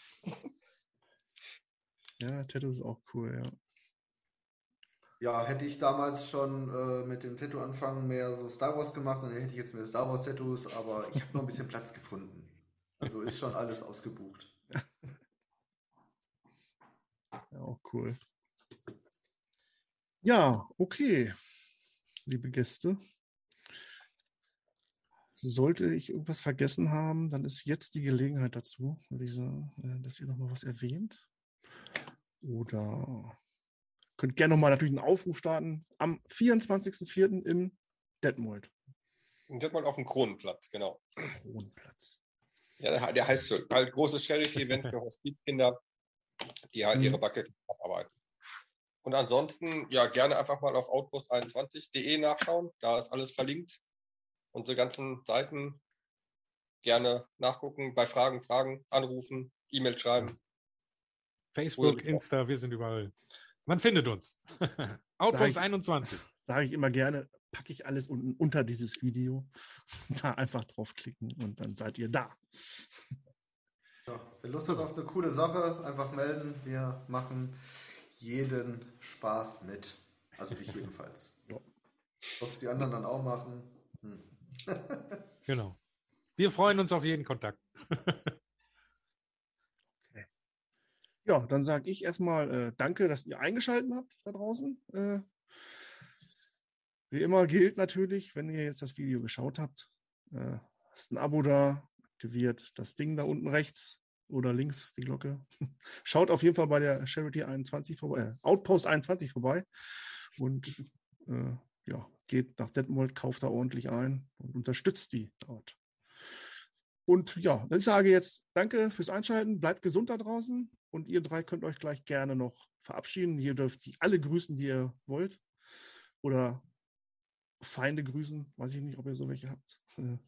Ja, Tattoo ist auch cool, ja. Ja, hätte ich damals schon mit dem Tattoo-Anfang mehr so Star Wars gemacht, dann hätte ich jetzt mehr Star Wars-Tattoos, aber ich habe noch ein bisschen Platz gefunden. Also ist schon alles ausgebucht. Ja, auch cool. Ja, okay, liebe Gäste. Sollte ich irgendwas vergessen haben, dann ist jetzt die Gelegenheit dazu, würde ich sagen, dass ihr nochmal was erwähnt. Oder könnt gerne nochmal natürlich einen Aufruf starten am 24.04. in Detmold. In Detmold auf dem Kronenplatz, genau. Kronenplatz. Ja, der heißt so. Halt großes Charity-Event für Hospizkinder, die halt ihre Bucket abarbeiten. Und ansonsten, ja, gerne einfach mal auf outpost21.de nachschauen. Da ist alles verlinkt. Unsere ganzen Seiten gerne nachgucken, bei Fragen, anrufen, E-Mail schreiben. Facebook, Insta, wir sind überall. Man findet uns. Outpost 21. Sage ich immer gerne, packe ich alles unten unter dieses Video. Da einfach draufklicken und dann seid ihr da. Ja, wer Lust hat auf eine coole Sache, einfach melden. Wir machen jeden Spaß mit. Also ich jedenfalls. Ja. Ob es die anderen dann auch machen. Genau. Wir freuen uns auf jeden Kontakt. Okay. Ja, dann sage ich erstmal danke, dass ihr eingeschaltet habt da draußen. Wie immer gilt natürlich, wenn ihr jetzt das Video geschaut habt, lasst ein Abo da, aktiviert das Ding da unten rechts oder links, die Glocke. Schaut auf jeden Fall bei der Charity 21 vorbei, Outpost 21 vorbei und ja, geht nach Detmold, kauft da ordentlich ein und unterstützt die dort. Und ja, ich sage jetzt danke fürs Einschalten, bleibt gesund da draußen und ihr drei könnt euch gleich gerne noch verabschieden. Hier dürft ihr alle grüßen, die ihr wollt oder Feinde grüßen. Weiß ich nicht, ob ihr so welche habt.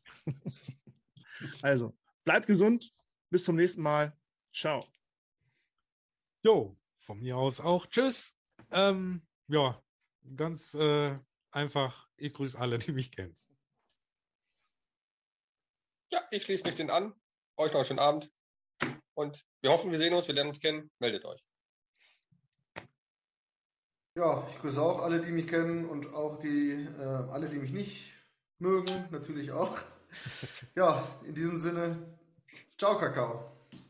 Also, bleibt gesund. Bis zum nächsten Mal. Ciao. Jo, von mir aus auch. Tschüss. Ja, ganz einfach. Ich grüße alle, die mich kennen. Ja, ich schließe mich den an. Euch noch einen schönen Abend. Und wir hoffen, wir sehen uns, wir lernen uns kennen. Meldet euch. Ja, ich grüße auch alle, die mich kennen und auch alle, die mich nicht mögen, natürlich auch. Ja, in diesem Sinne, ciao, Kakao.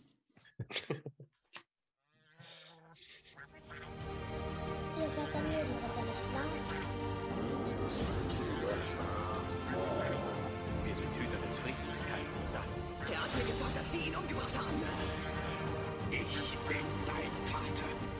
Ihr seid Familienritter, nicht wahr? Wir sind Hüter des Friedens, keine Soldaten. Er hat mir gesagt, dass Sie ihn umgebracht haben. Ich bin dein Vater.